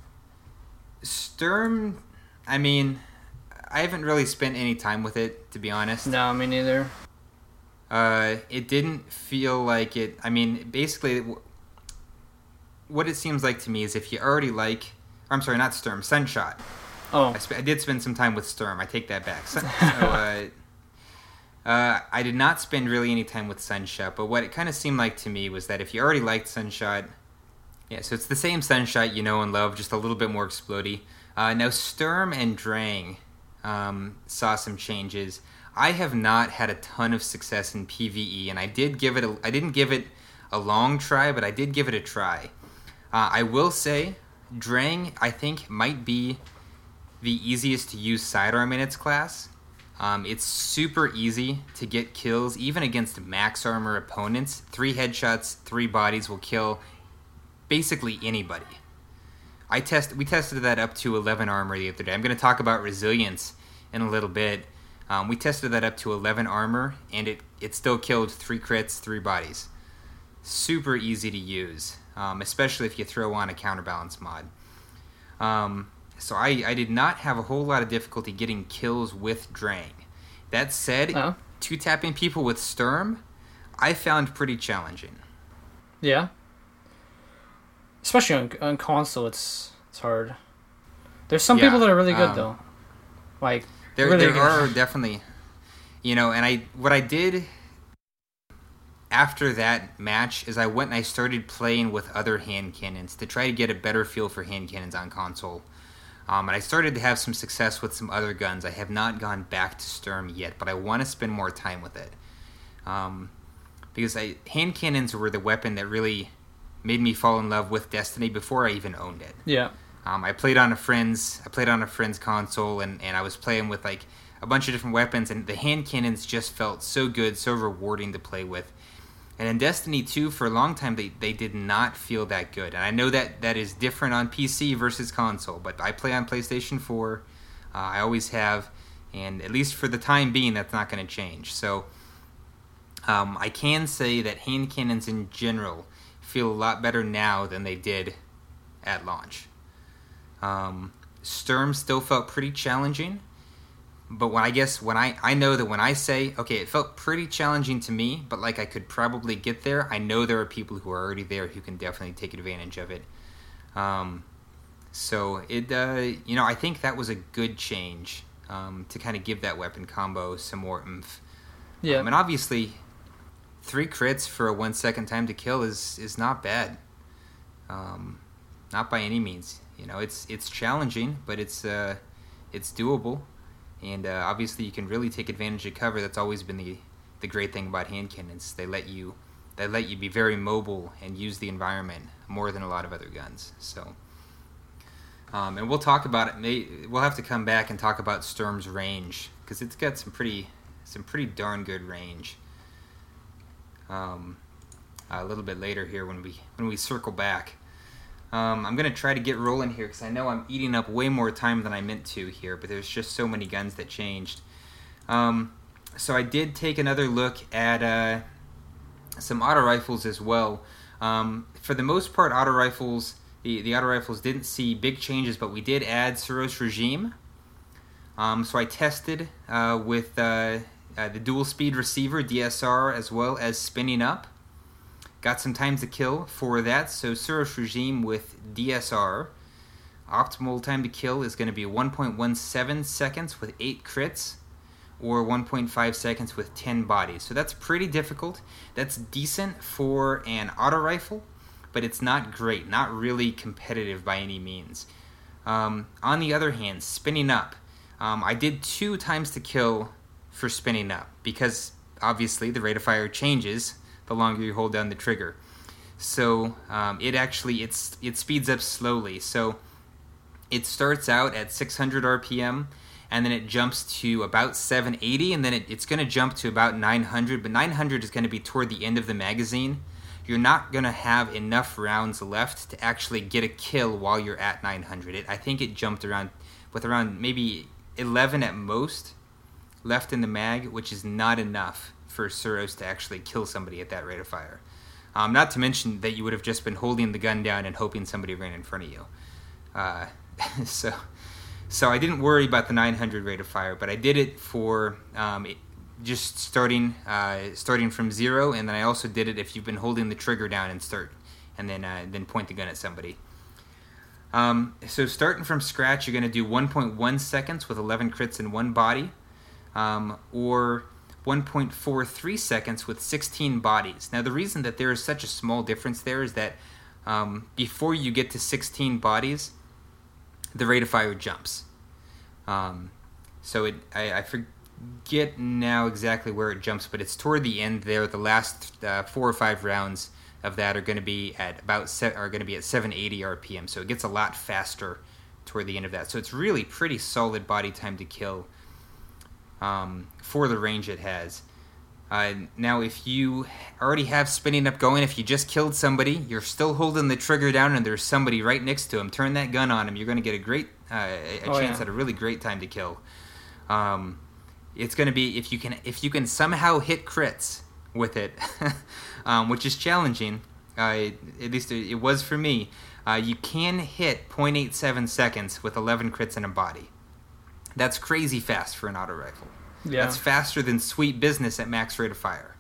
Sturm. I mean, I haven't really spent any time with it, to be honest. No, me neither. Uh, it didn't feel like it. I mean, basically, w- what it seems like to me is if you already like, or I'm sorry, not Sturm, Sunshot. Oh, I, sp- I did spend some time with Sturm. I take that back. Sun- so, uh, uh, I did not spend really any time with Sunshot, but what it kind of seemed like to me was that if you already liked Sunshot, yeah, so it's the same Sunshot you know and love, just a little bit more explodey. Uh, now, Sturm and Drang um, saw some changes. I have not had a ton of success in PvE, and I did give it. A, I didn't give it a long try, but I did give it a try. Uh, I will say, Drang, I think, might be the easiest to use sidearm in its class. Um, it's super easy to get kills, even against max armor opponents. Three headshots, three bodies will kill basically anybody. I test. We tested that up to eleven armor the other day. I'm going to talk about resilience in a little bit. Um, we tested that up to eleven armor, and it, it still killed three crits, three bodies. Super easy to use, um, especially if you throw on a counterbalance mod. Um, so I, I did not have a whole lot of difficulty getting kills with Drang. That said, Oh. two-tapping people with Sturm, I found pretty challenging. yeah. Especially on, on console, it's it's hard. There's some Yeah, people that are really good um, though. Like There, really there good. are definitely, you know, and I what I did after that match is I went and I started playing with other hand cannons to try to get a better feel for hand cannons on console. Um, and I started to have some success with some other guns. I have not gone back to Sturm yet, but I want to spend more time with it. Um, because I, hand cannons were the weapon that really made me fall in love with Destiny before I even owned it. Yeah. Um, I played on a friend's I played on a friend's console, and, and I was playing with like a bunch of different weapons, and the hand cannons just felt so good, so rewarding to play with. And in Destiny two, for a long time, they, they did not feel that good. And I know that that is different on P C versus console, but I play on PlayStation four. Uh, I always have, and at least for the time being, that's not going to change. So um, I can say that hand cannons in general feel a lot better now than they did at launch. Um, Sturm still felt pretty challenging, but when I guess when I, I know that when I say, okay, it felt pretty challenging to me, but like I could probably get there, I know there are people who are already there who can definitely take advantage of it. Um, so it, uh, you know, I think that was a good change, um, to kind of give that weapon combo some more oomph. Yeah. Um, and obviously, three crits for a one second time to kill is, is not bad. Um, not by any means. You know, it's it's challenging, but it's uh, it's doable. And uh, obviously, you can really take advantage of cover. That's always been the, the great thing about hand cannons. They let you they let you be very mobile and use the environment more than a lot of other guns. So, um, and we'll talk about it. May, we'll have to come back and talk about Sturm's range, because it's got some pretty some pretty darn good range. Um, a little bit later here when we when we circle back. Um, I'm going to try to get rolling here because I know I'm eating up way more time than I meant to here, but there's just so many guns that changed. Um, so I did take another look at uh, some auto rifles as well. Um, for the most part, auto rifles, the, the auto rifles didn't see big changes, but we did add Suros Regime. Um, so I tested uh, with uh, uh, the dual speed receiver, D S R, as well as spinning up. Got some time to kill for that, so Suros Regime with D S R. Optimal time to kill is going to be one point one seven seconds with eight crits, or one point five seconds with ten bodies. So that's pretty difficult. That's decent for an auto rifle, but it's not great, not really competitive by any means. Um, on the other hand, spinning up. Um, I did two times to kill for spinning up, because obviously the rate of fire changes the longer you hold down the trigger. So um, it actually it's it speeds up slowly. So it starts out at six hundred R P M, and then it jumps to about seven eighty, and then it, it's going to jump to about nine hundred, but nine hundred is going to be toward the end of the magazine. You're not going to have enough rounds left to actually get a kill while you're at nine hundred. It, I think it jumped around with around maybe eleven at most left in the mag, which is not enough for Suros to actually kill somebody at that rate of fire. Um, not to mention that you would have just been holding the gun down and hoping somebody ran in front of you. Uh, so so I didn't worry about the nine hundred rate of fire, but I did it for um, it, just starting uh, starting from zero, and then I also did it if you've been holding the trigger down and start, and then uh, then point the gun at somebody. Um, so starting from scratch, you're going to do one point one seconds with eleven crits in one body, um, or one point four three seconds with sixteen bodies. Now, the reason that there is such a small difference there is that um, before you get to sixteen bodies, the rate of fire jumps. Um, so it, I, I forget now exactly where it jumps, but it's toward the end there. The last uh, four or five rounds of that are going to be at about se- are going to be at seven eighty R P M. So it gets a lot faster toward the end of that. So it's really pretty solid body time to kill. Um, for the range it has. Uh, now, if you already have spinning up going, if you just killed somebody, you're still holding the trigger down, and there's somebody right next to him, turn that gun on him. You're going to get a great, uh, a oh, chance yeah. at a really great time to kill. Um, it's going to be if you can if you can somehow hit crits with it, um, which is challenging. Uh, at least it, it was for me. Uh, you can hit zero point eight seven seconds with eleven crits in a body. That's crazy fast for an auto rifle. Yeah. That's faster than Sweet Business at max rate of fire.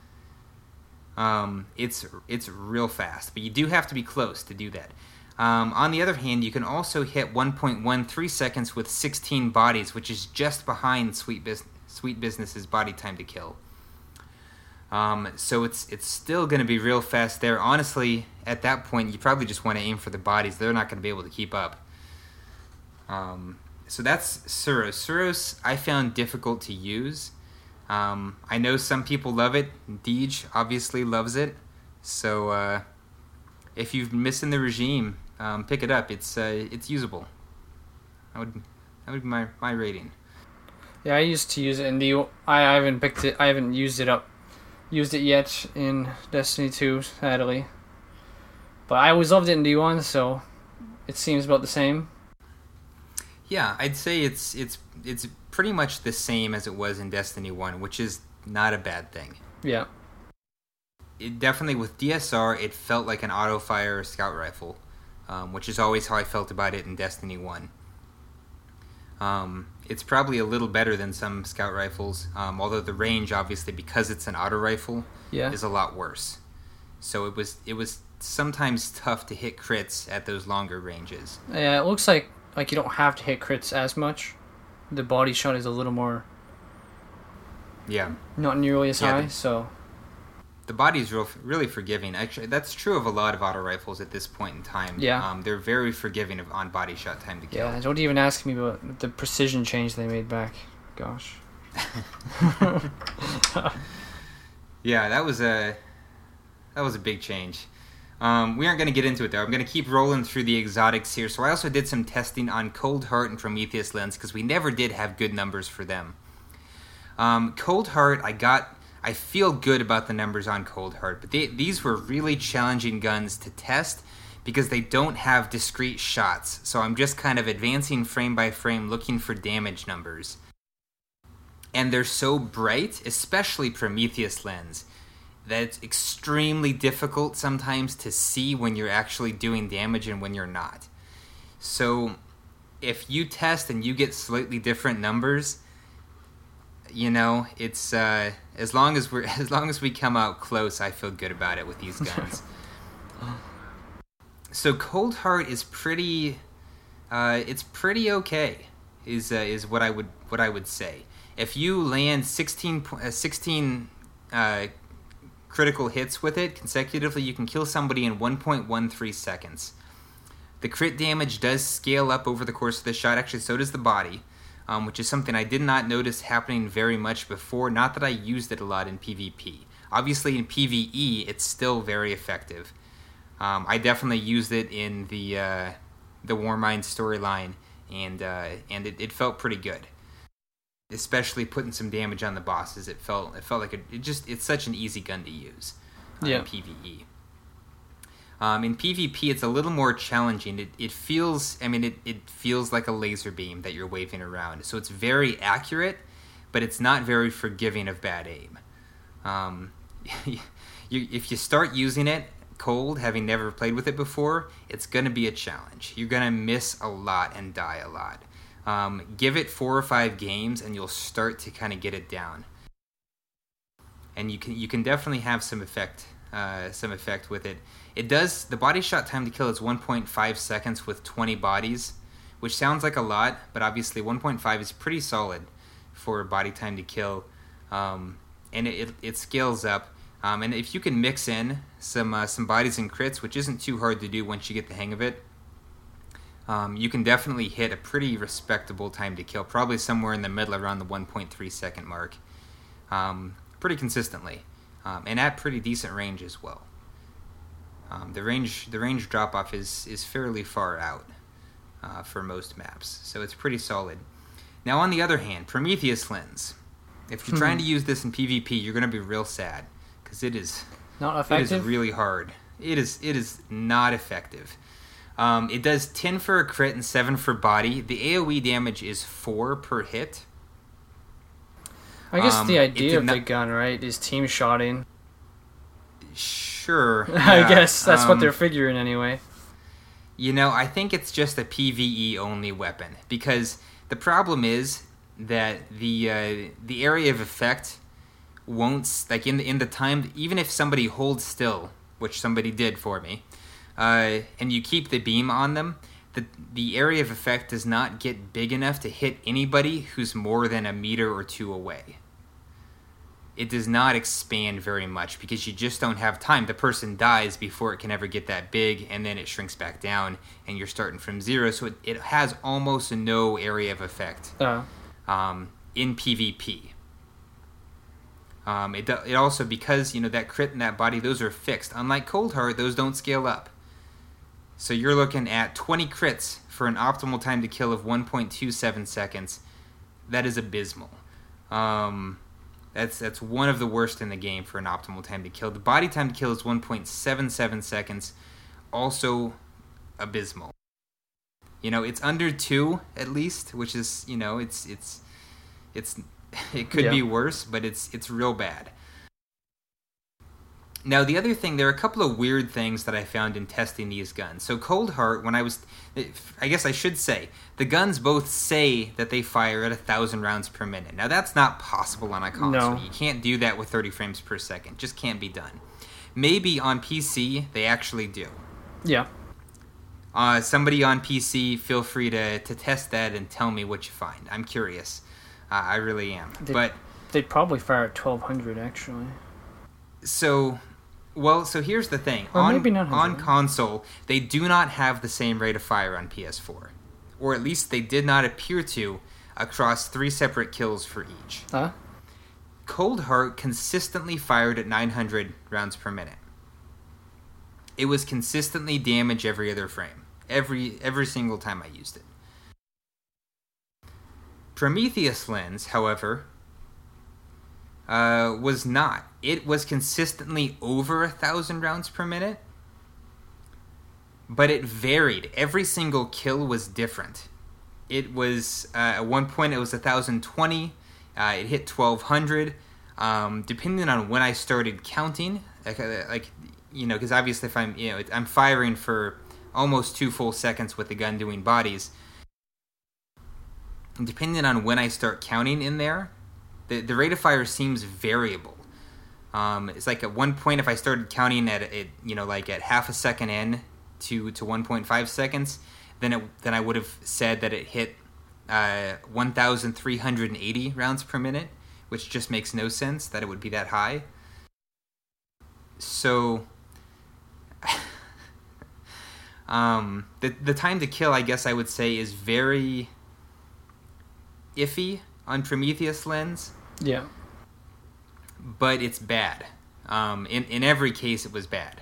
Um, it's it's real fast, but you do have to be close to do that. Um, on the other hand, you can also hit one point one three seconds with sixteen bodies, which is just behind Sweet Business, Sweet Business's body time to kill. Um, so it's it's still going to be real fast there. Honestly, at that point, you probably just want to aim for the bodies. They're not going to be able to keep up. Um, so that's Suros. Suros I found difficult to use. Um, I know some people love it. Deej obviously loves it. So uh, if you've missing the regime, um, pick it up. It's uh, it's usable. I would that would be my, my rating. Yeah, I used to use it in the. I, I haven't picked it. I haven't used it up, used it yet in Destiny two, sadly. But I always loved it in D one, so it seems about the same. Yeah, I'd say it's it's it's pretty much the same as it was in Destiny one, which is not a bad thing. Yeah. It definitely, with D S R, it felt like an auto-fire scout rifle, um, which is always how I felt about it in Destiny one. Um, it's probably a little better than some scout rifles, um, although the range, obviously, because it's an auto rifle, yeah. is a lot worse. So it was it was sometimes tough to hit crits at those longer ranges. Yeah, it looks like like you don't have to hit crits as much. The body shot is a little more. Yeah. Not nearly as yeah, high, the, so. The body's real, really forgiving. Actually, that's true of a lot of auto rifles at this point in time. Yeah. Um, they're very forgiving of on body shot time to kill. Yeah, don't even ask me about the precision change they made back. Gosh. Yeah, that was a that was a big change. Um, we aren't going to get into it though. I'm going to keep rolling through the exotics here. So I also did some testing on Cold Heart and Prometheus Lens because we never did have good numbers for them. Um, Cold Heart, I got. I feel good about the numbers on Cold Heart, but they, these were really challenging guns to test because they don't have discrete shots. So I'm just kind of advancing frame by frame looking for damage numbers. And they're so bright, especially Prometheus Lens, that it's extremely difficult sometimes to see when you're actually doing damage and when you're not. So if you test and you get slightly different numbers, you know, it's uh, as long as we're as long as we come out close, I feel good about it with these guns. So Cold Heart is pretty, uh, it's pretty okay. Is uh, is what I would what I would say. If you land sixteen, uh, sixteen uh, critical hits with it consecutively, you can kill somebody in one point one three seconds. The crit damage does scale up over the course of the shot. Actually, so does the body. Um, which is something I did not notice happening very much before. Not that I used it a lot in PvP. Obviously, in PvE, it's still very effective. Um, I definitely used it in the uh, the Warmind storyline, and uh, and it, it felt pretty good. Especially putting some damage on the bosses, it felt it felt like a, it just it's such an easy gun to use uh, yeah. in PvE. Um, in PvP, it's a little more challenging. It it feels, I mean, it, it feels like a laser beam that you're waving around. So it's very accurate, but it's not very forgiving of bad aim. Um, you, if you start using it cold, having never played with it before, it's going to be a challenge. You're going to miss a lot and die a lot. Um, give it four or five games, and you'll start to kind of get it down. And you can you can definitely have some effect. Uh, some effect with it. It does, the body shot time to kill is one point five seconds with twenty bodies, which sounds like a lot, but obviously one point five is pretty solid for body time to kill, um, and it, it, it scales up. Um, and if you can mix in some uh, some bodies and crits, which isn't too hard to do once you get the hang of it, um, you can definitely hit a pretty respectable time to kill, probably somewhere in the middle around the one point three second mark, um, pretty consistently. Um, and at pretty decent range as well. Um, the range the range drop off is is fairly far out uh, for most maps, so it's pretty solid. Now, on the other hand, Prometheus Lens. If you're trying to use this in PvP, you're going to be real sad because it is not effective. It is really hard. It is it is not effective. Um, it does ten for a crit and seven for body. The AoE damage is four per hit. I guess um, the idea of not, the gun, right, is team shotting. Sure. I yeah, guess that's um, what they're figuring anyway. You know, I think it's just a PvE only weapon because the problem is that the uh, the area of effect won't, like in the in the time, even if somebody holds still, which somebody did for me, uh, and you keep the beam on them, the the area of effect does not get big enough to hit anybody who's more than a meter or two away. It does not expand very much because you just don't have time. The person dies before it can ever get that big, and then it shrinks back down, and you're starting from zero. So it, it has almost no area of effect Uh. um, in PvP. Um, it, it also, because, you know, that crit and that body, those are fixed. Unlike Cold Heart, those don't scale up. So you're looking at twenty crits for an optimal time to kill of one point two seven seconds. That is abysmal. Um, that's that's one of the worst in the game for an optimal time to kill. The body time to kill is one point seven seven seconds. Also abysmal. You know, it's under two at least, which is, you know, it's it's it's it could yeah. be worse, but it's it's real bad. Now, the other thing, there are a couple of weird things that I found in testing these guns. So Cold Heart, when I was, I guess I should say, the guns both say that they fire at one thousand rounds per minute. Now, that's not possible on a console. No. You can't do that with thirty frames per second. Just can't be done. Maybe on P C, they actually do. Yeah. Uh, somebody on P C, feel free to, to test that and tell me what you find. I'm curious. Uh, I really am. They'd, but they'd probably fire at twelve hundred, actually. So... Well, so here's the thing. Or on, maybe not on console, they do not have the same rate of fire on P S four. Or at least they did not appear to across three separate kills for each. Huh? Cold Heart consistently fired at nine hundred rounds per minute. It was consistently damage every other frame. Every, every single time I used it. Prometheus Lens, however... Uh, was not. It was consistently over a thousand rounds per minute, but it varied. Every single kill was different. It was uh, at one point it was one thousand twenty. Uh, it hit twelve hundred. Um, depending on when I started counting, like, uh, like you know, because obviously if I'm you know I'm firing for almost two full seconds with the gun doing bodies. And depending on when I start counting in there. The the rate of fire seems variable. Um, it's like at one point, if I started counting at it, you know, like at half a second in to, to one point five seconds, then it then I would have said that it hit uh, one thousand three hundred eighty rounds per minute, which just makes no sense that it would be that high. So, um, the the time to kill, I guess I would say, is very iffy on Prometheus Lens. Yeah. But it's bad. Um, in, in every case, it was bad.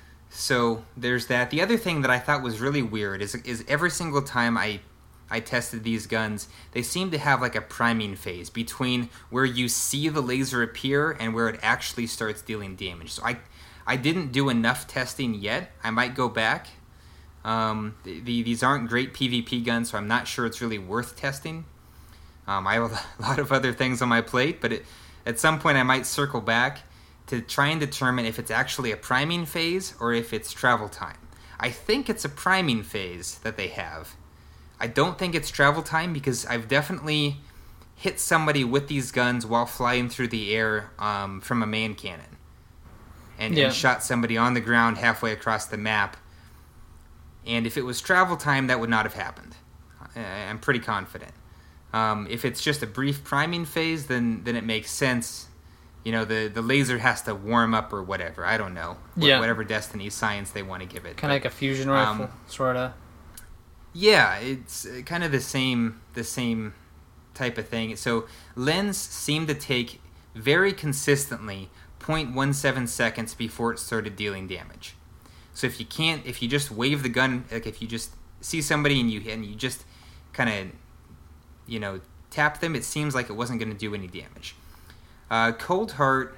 So there's that. The other thing that I thought was really weird is is every single time I I tested these guns, they seem to have like a priming phase between where you see the laser appear and where it actually starts dealing damage. So I I didn't do enough testing yet. I might go back. Um, the, the, these aren't great PvP guns, so I'm not sure it's really worth testing. Um, I have a lot of other things on my plate, but it, at some point I might circle back to try and determine if it's actually a priming phase or if it's travel time. I think it's a priming phase that they have. I don't think it's travel time because I've definitely hit somebody with these guns while flying through the air um, from a man cannon. And, yeah. and shot somebody on the ground halfway across the map. And if it was travel time, that would not have happened. I'm pretty confident. Um, if it's just a brief priming phase, then then it makes sense. You know, the, the laser has to warm up or whatever. I don't know. Yeah. Whatever Destiny science they want to give it. Kind of like a fusion rifle, um, sort of. Yeah, it's kind of the same the same type of thing. So Lens seemed to take very consistently zero point one seven seconds before it started dealing damage. So if you can't, if you just wave the gun, like if you just see somebody and you and you just kind of you know, tap them, it seems like it wasn't going to do any damage. Uh, Cold Heart...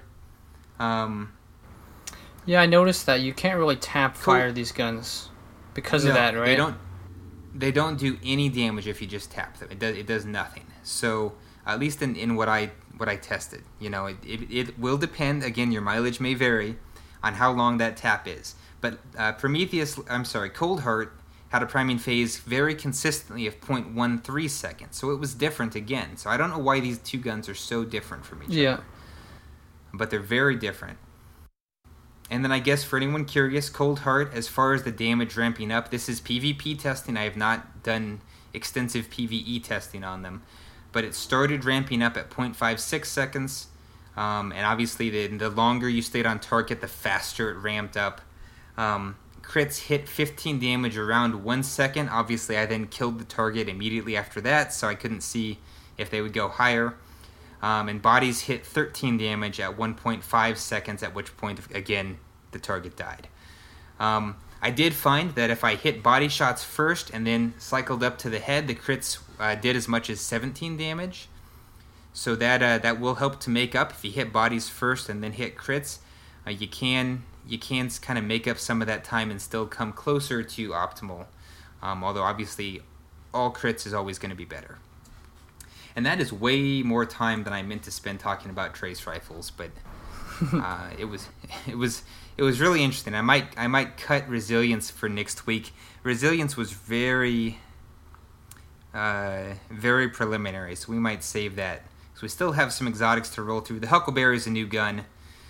Um, yeah, I noticed that you can't really tap Cold, fire these guns because no, of that, right? They don't, they don't do any damage if you just tap them. It does, it does nothing. So, at least in, in what I what I tested, you know, it, it, it will depend, again, your mileage may vary on how long that tap is. But uh, Prometheus, I'm sorry, Cold Heart had a priming phase very consistently of zero point one three seconds. So it was different again. So I don't know why these two guns are so different from each yeah. other. But they're very different. And then I guess for anyone curious, Cold Heart, as far as the damage ramping up, this is PvP testing. I have not done extensive PvE testing on them. But it started ramping up at zero point five six seconds. Um, and obviously the, the longer you stayed on target, the faster it ramped up. Um... Crits hit fifteen damage around one second. Obviously, I then killed the target immediately after that, so I couldn't see if they would go higher. Um, and bodies hit thirteen damage at one point five seconds, at which point, again, the target died. Um, I did find that if I hit body shots first and then cycled up to the head, the crits uh, did as much as seventeen damage. So that uh, that will help to make up. If you hit bodies first and then hit crits, uh, you can you can kind of make up some of that time and still come closer to optimal. Um, although obviously, all crits is always going to be better. And that is way more time than I meant to spend talking about trace rifles, but uh, it was it was it was really interesting. I might I might cut resilience for next week. Resilience was very uh, very preliminary, so we might save that. So we still have some exotics to roll through. The Huckleberry is a new gun.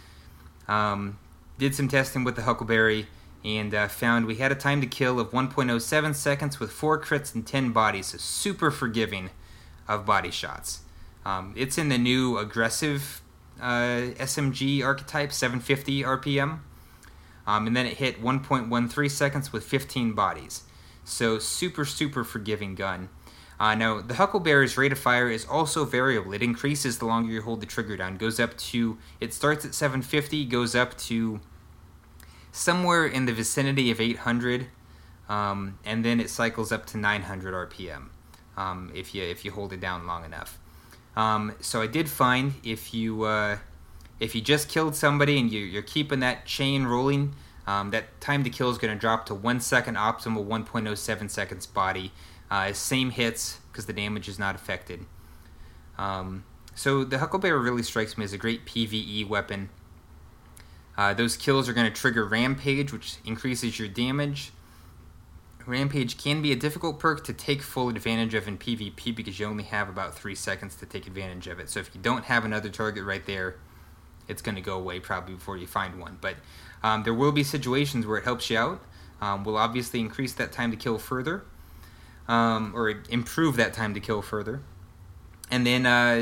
Um, did some testing with the Huckleberry and uh, found we had a time to kill of one point oh seven seconds with four crits and ten bodies, so super forgiving of body shots. Um, it's in the new aggressive uh, S M G archetype, seven fifty R P M. Um, and then it hit one point one three seconds with fifteen bodies. So super, super forgiving gun. Uh, now, the Huckleberry's rate of fire is also variable. It increases the longer you hold the trigger down. It goes up to, it starts at seven fifty, goes up to somewhere in the vicinity of eight hundred, um, and then it cycles up to nine hundred R P M. Um, if you if you hold it down long enough. Um, so I did find if you uh, if you just killed somebody and you, you're keeping that chain rolling, um, that time to kill is going to drop to one second optimal, one point oh seven seconds body. Uh, same hits because the damage is not affected. Um, so the Huckleberry really strikes me as a great PvE weapon. Uh, those kills are going to trigger Rampage, which increases your damage. Rampage can be a difficult perk to take full advantage of in PvP because you only have about three seconds to take advantage of it. So if you don't have another target right there, it's going to go away probably before you find one. But um, there will be situations where it helps you out. Um, we'll obviously increase that time to kill further, um, or improve that time to kill further. And then uh,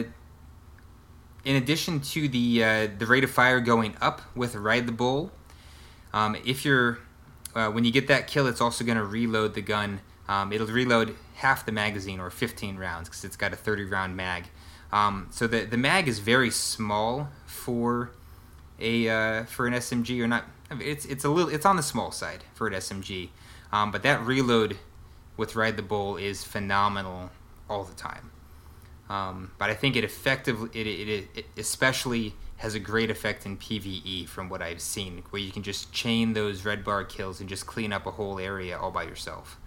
in addition to the uh, the rate of fire going up with Ride the Bull, um, if you're Uh, when you get that kill, it's also going to reload the gun. Um, it'll reload half the magazine, or fifteen rounds, because it's got a thirty round mag. Um, so the the mag is very small for a uh, for an S M G, or not. It's it's a little it's on the small side for an S M G. Um, but that reload with Ride the Bull is phenomenal all the time. Um, but I think it effectively it, it it especially has a great effect in PvE from what I've seen, where you can just chain those red bar kills and just clean up a whole area all by yourself.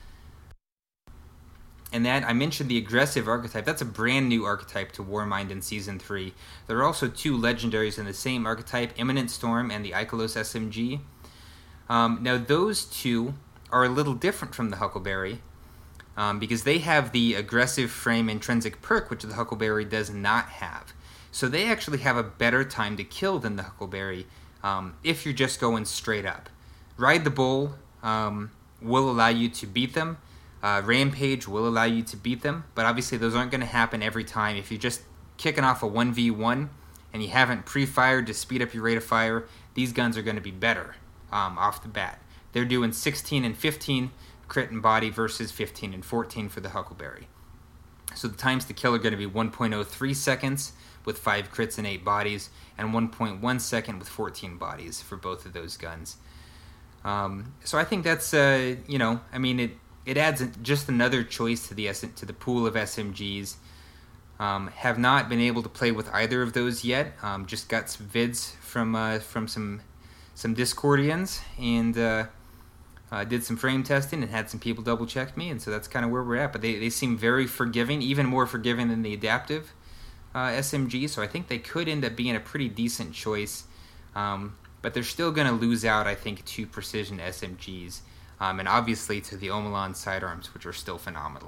And that, I mentioned the aggressive archetype. That's a brand new archetype to Warmind in Season three. There are also two legendaries in the same archetype, Imminent Storm and the Ikelos S M G. Um, now those two are a little different from the Huckleberry, um, because they have the aggressive frame intrinsic perk, which the Huckleberry does not have. So they actually have a better time to kill than the Huckleberry um, if you're just going straight up. Ride the Bull um, will allow you to beat them. Uh, Rampage will allow you to beat them. But obviously those aren't going to happen every time. If you're just kicking off a one v one and you haven't pre-fired to speed up your rate of fire, these guns are going to be better um, off the bat. They're doing sixteen and fifteen crit and body versus fifteen and fourteen for the Huckleberry. So the times to kill are going to be one point oh three seconds with five crits and eight bodies, and one point one second with fourteen bodies for both of those guns. Um, so I think that's, uh, you know, I mean, it, it adds just another choice to the to the pool of S M Gs. Um, have not been able to play with either of those yet. Um, just got some vids from uh, from some some Discordians, and uh, uh, did some frame testing and had some people double check me, and so that's kind of where we're at. But they, they seem very forgiving, even more forgiving than the adaptive Uh, S M G, so I think they could end up being a pretty decent choice, um, but they're still going to lose out, I think, to precision S M Gs, um, and obviously to the Omelon sidearms, which are still phenomenal.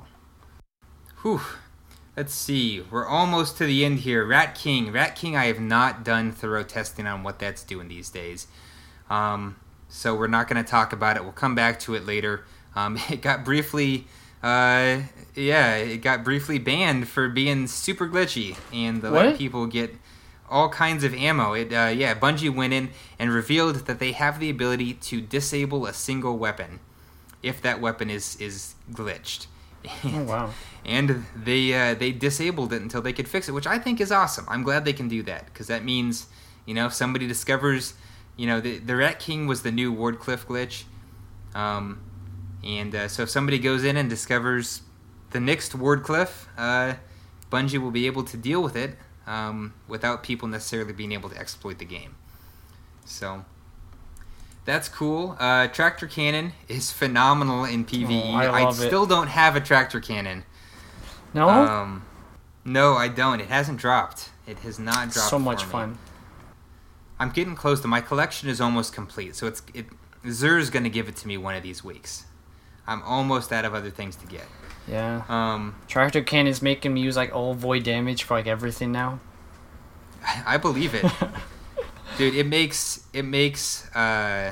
Whew, let's see, we're almost to the end here. Rat King, Rat King I have not done thorough testing on what that's doing these days, um, so we're not going to talk about it. We'll come back to it later. Um, it got briefly... Uh, yeah, it got briefly banned for being super glitchy, and a lot of people get all kinds of ammo. It, uh, yeah, Bungie went in and revealed that they have the ability to disable a single weapon if that weapon is, is glitched. And, oh wow! And they uh, they disabled it until they could fix it, which I think is awesome. I'm glad they can do that because that means, you know, if somebody discovers, you know, the, the Rat King was the new Wardcliff glitch, um, and uh, so if somebody goes in and discovers the next Wardcliff, uh, Bungie will be able to deal with it um, without people necessarily being able to exploit the game. So that's cool. Uh, tractor cannon is phenomenal in PvE. Oh, I love I still it. don't have a tractor cannon. No, Um, no, I don't. It hasn't dropped. It has not dropped. so much for me. fun. I'm getting close to my collection is almost complete. So it's it. Zer's gonna give it to me one of these weeks. I'm almost out of other things to get. Yeah. Um, Tractor cannon's making me use like all void damage for like everything now. I, I believe it, dude. It makes it makes uh,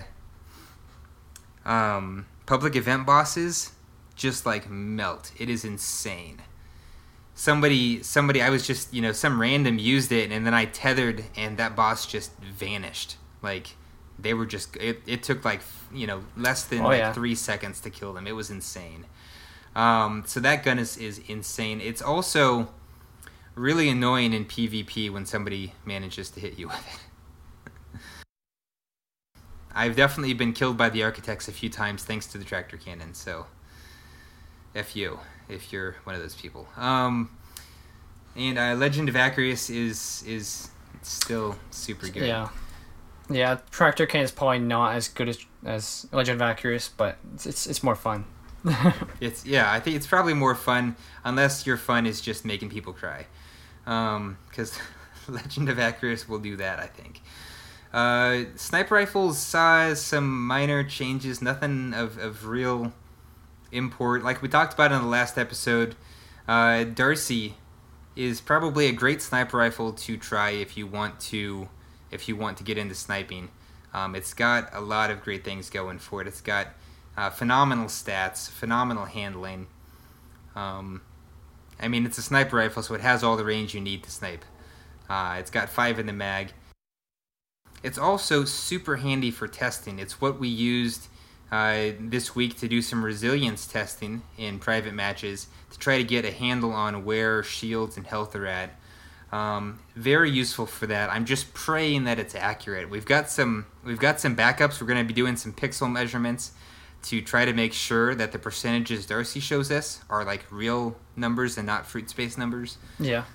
um, public event bosses just like melt. It is insane. Somebody, somebody, I was just, you know, some random used it, and then I tethered, and that boss just vanished. Like, they were just, it, it took like, you know, less than Oh, like yeah. three seconds to kill them. It was insane. Um, so that gun is, is insane. It's also really annoying in PvP when somebody manages to hit you with it. I've definitely been killed by the architects a few times thanks to the tractor cannon, so F you. If you're one of those people. Um, and uh, Legend of Acarius is is still super good. Yeah. Yeah, Tractor Cannon is probably not as good as as Legend of Acarius, but it's it's, it's more fun. It's yeah, I think it's probably more fun unless your fun is just making people cry. Because Legend of Acarius will do that, I think. Uh, sniper rifles saw some minor changes, nothing of, of real import. Like we talked about in the last episode, uh, Darcy is probably a great sniper rifle to try if you want to if you want to get into sniping. Um, it's got a lot of great things going for it. It's got uh, phenomenal stats, phenomenal handling. Um, I mean, it's a sniper rifle, so it has all the range you need to snipe. Uh, it's got five in the mag. It's also super handy for testing. It's what we used uh, this week to do some resilience testing in private matches to try to get a handle on where shields and health are at. Um, very useful for that. I'm just praying that it's accurate. We've got some we've got some backups. We're going to be doing some pixel measurements to try to make sure that the percentages Darcy shows us are like real numbers and not fruit space numbers. Yeah.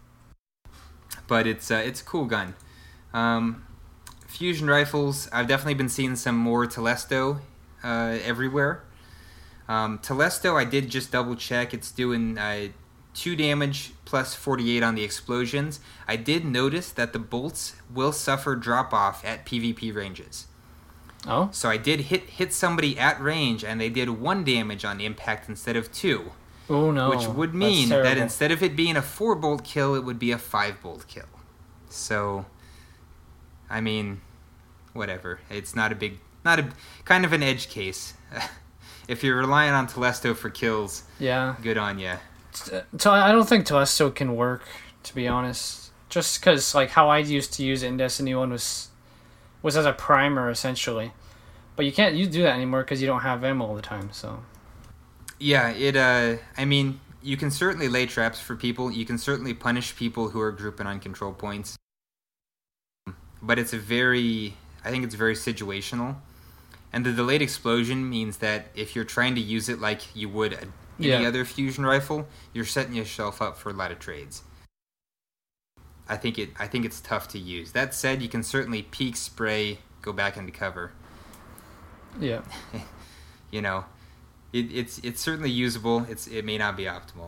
But it's uh, it's a cool gun. Um, fusion rifles. I've definitely been seeing some more Telesto uh, everywhere. Um, Telesto, I did just double check. It's doing uh, two damage plus forty-eight on the explosions. I did notice that the bolts will suffer drop off at PvP ranges. Oh. So I did hit hit somebody at range, and they did one damage on impact instead of two. Oh no. Which would That's mean that terrible. instead of it being a four bolt kill, it would be a five bolt kill. So, I mean, whatever. It's not a big, not a kind of an edge case. If you're relying on Telesto for kills, Yeah. good on ya. So I don't think Telesto can work, to be honest. Just because like how I used to use it in Destiny One was was as a primer essentially, but you can't you do that anymore because you don't have ammo all the time. So Yeah, it. Uh, I mean, you can certainly lay traps for people. You can certainly punish people who are grouping on control points. But it's a very, I think it's very situational. And the delayed explosion means that if you're trying to use it like you would a, any Yeah. other fusion rifle, you're setting yourself up for a lot of trades. I think it. I think it's tough to use. That said, you can certainly peek, spray, go back into cover. yeah. You know, it, it's it's certainly usable. It's it may not be optimal.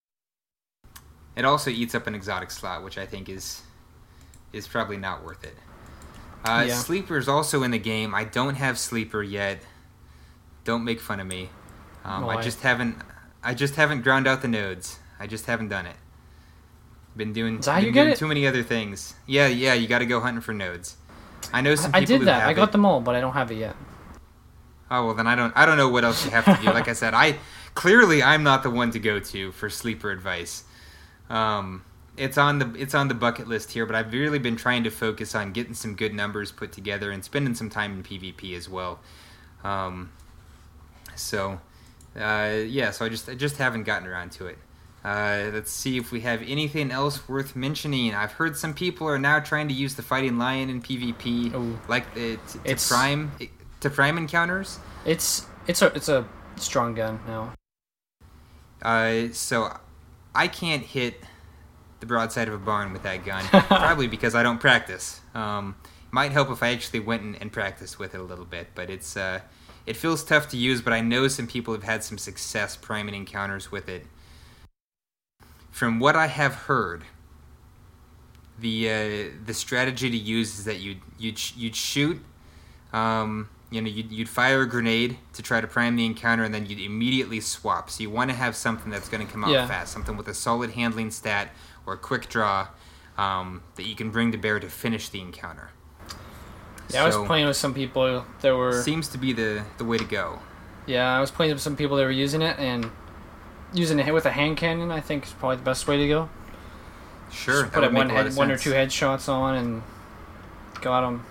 It also eats up an exotic slot, which I think is is probably not worth it. Uh, Yeah. Sleeper is also in the game. I don't have Sleeper yet. Don't make fun of me. Um, I Why? just haven't. I just haven't ground out the nodes. I just haven't done it. Been doing, Is that how been you get doing it? too many other things. Yeah, yeah. You got to go hunting for nodes. I know some I people did who that. have I got it. them all, but I don't have it yet. Oh well, then I don't. I don't know what else you have to do. Like I said, I clearly I'm not the one to go to for sleeper advice. Um, it's on the it's on the bucket list here, but I've really been trying to focus on getting some good numbers put together and spending some time in PvP as well. Um, so uh, yeah, so I just I just haven't gotten around to it. Uh, let's see if we have anything else worth mentioning. I've heard some people are now trying to use the Fighting Lion in PvP, Ooh. like uh, to, to It's- prime to prime encounters. It's it's a it's a strong gun now. Uh, so I can't hit the broadside of a barn with that gun, probably because I don't practice. Um, might help if I actually went and, and practiced with it a little bit, but it's uh, it feels tough to use. But I know some people have had some success priming encounters with it. From what I have heard, the uh, the strategy to use is that you'd you'd you'd shoot, um, you know, you'd, you'd fire a grenade to try to prime the encounter, and then you'd immediately swap. So you want to have something that's going to come out Yeah. fast, something with a solid handling stat or a quick draw um, that you can bring to bear to finish the encounter. Yeah, I So, was playing with some people that were. seems to be the the way to go. Yeah, I was playing with some people that were using it, and using it with a hand cannon, I think, is probably the best way to go. Sure, Just that put would a make one a lot head, of one or sense. two headshots on, and got them.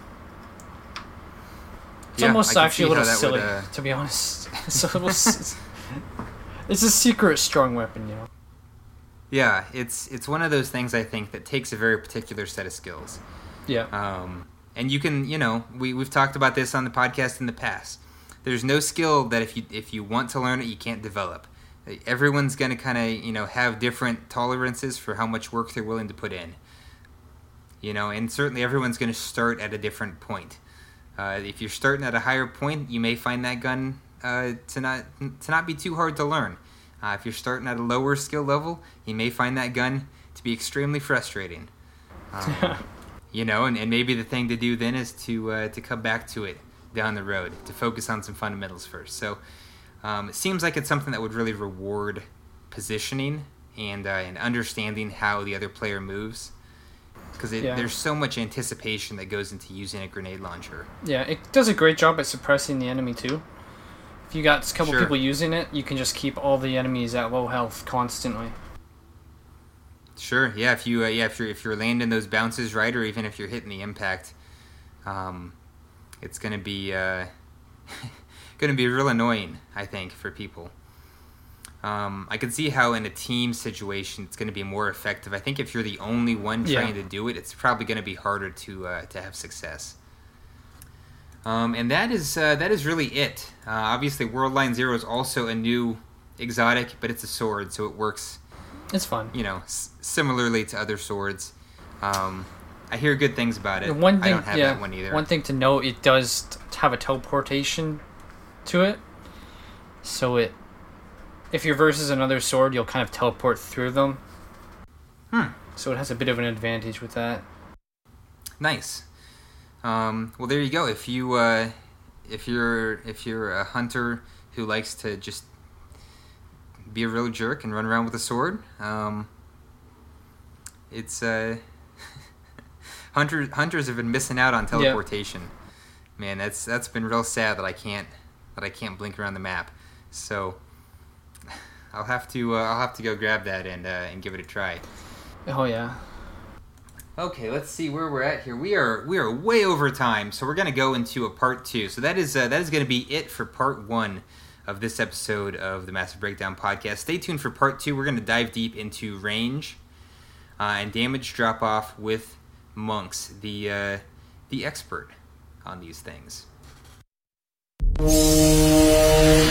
It's Yeah, almost I can actually see a little how that silly, would, uh, to be honest. It's, almost, it's, it's a secret strong weapon, you know. Yeah, it's it's one of those things I think that takes a very particular set of skills. Yeah. Um, and you can, you know, we we've talked about this on the podcast in the past. There's no skill that if you if you want to learn it, you can't develop. Everyone's going to kind of, you know, have different tolerances for how much work they're willing to put in. You know, and certainly everyone's going to start at a different point. Uh, if you're starting at a higher point, you may find that gun uh, to not to not be too hard to learn. Uh, if you're starting at a lower skill level, you may find that gun to be extremely frustrating. Um, you know, and, and maybe the thing to do then is to uh, to come back to it down the road, to focus on some fundamentals first. So um, it seems like it's something that would really reward positioning and uh, and understanding how the other player moves. Because Yeah. there's so much anticipation that goes into using a grenade launcher. Yeah, it does a great job at suppressing the enemy, too. If you got a couple Sure. people using it, you can just keep all the enemies at low health constantly. Sure, yeah. If you uh, yeah if you're if you're landing those bounces right, or even if you're hitting the impact, um, it's gonna be uh, gonna be real annoying, I think, for people. Um, I can see how in a team situation it's going to be more effective. I think if you're the only one Yeah. trying to do it, it's probably going to be harder to uh, to have success. Um, and that is uh, that is really it. Uh, obviously, World Line Zero is also a new exotic, but it's a sword, so it works, It's fun. you know, s- similarly to other swords. Um, I hear good things about it. The one thing, I don't have yeah, that one either. one thing to note, it does t- have a teleportation to it. So it, if you're versus another sword, you'll kind of teleport through them. Hmm. So it has a bit of an advantage with that. Nice. Um, well, there you go. If you uh, if you're if you're a hunter who likes to just be a real jerk and run around with a sword, um, it's uh, hunters hunters have been missing out on teleportation. Man, that's that's been real sad that I can't that I can't blink around the map. So I'll have to uh, I'll have to go grab that and uh, and give it a try. Oh yeah. Okay, let's see where we're at here. We are we are way over time, so we're gonna go into a part two. So that is uh, that is gonna be it for part one of this episode of the Massive Breakdown podcast. Stay tuned for part two. We're gonna dive deep into range uh, and damage drop off with Monks, the uh, the expert on these things.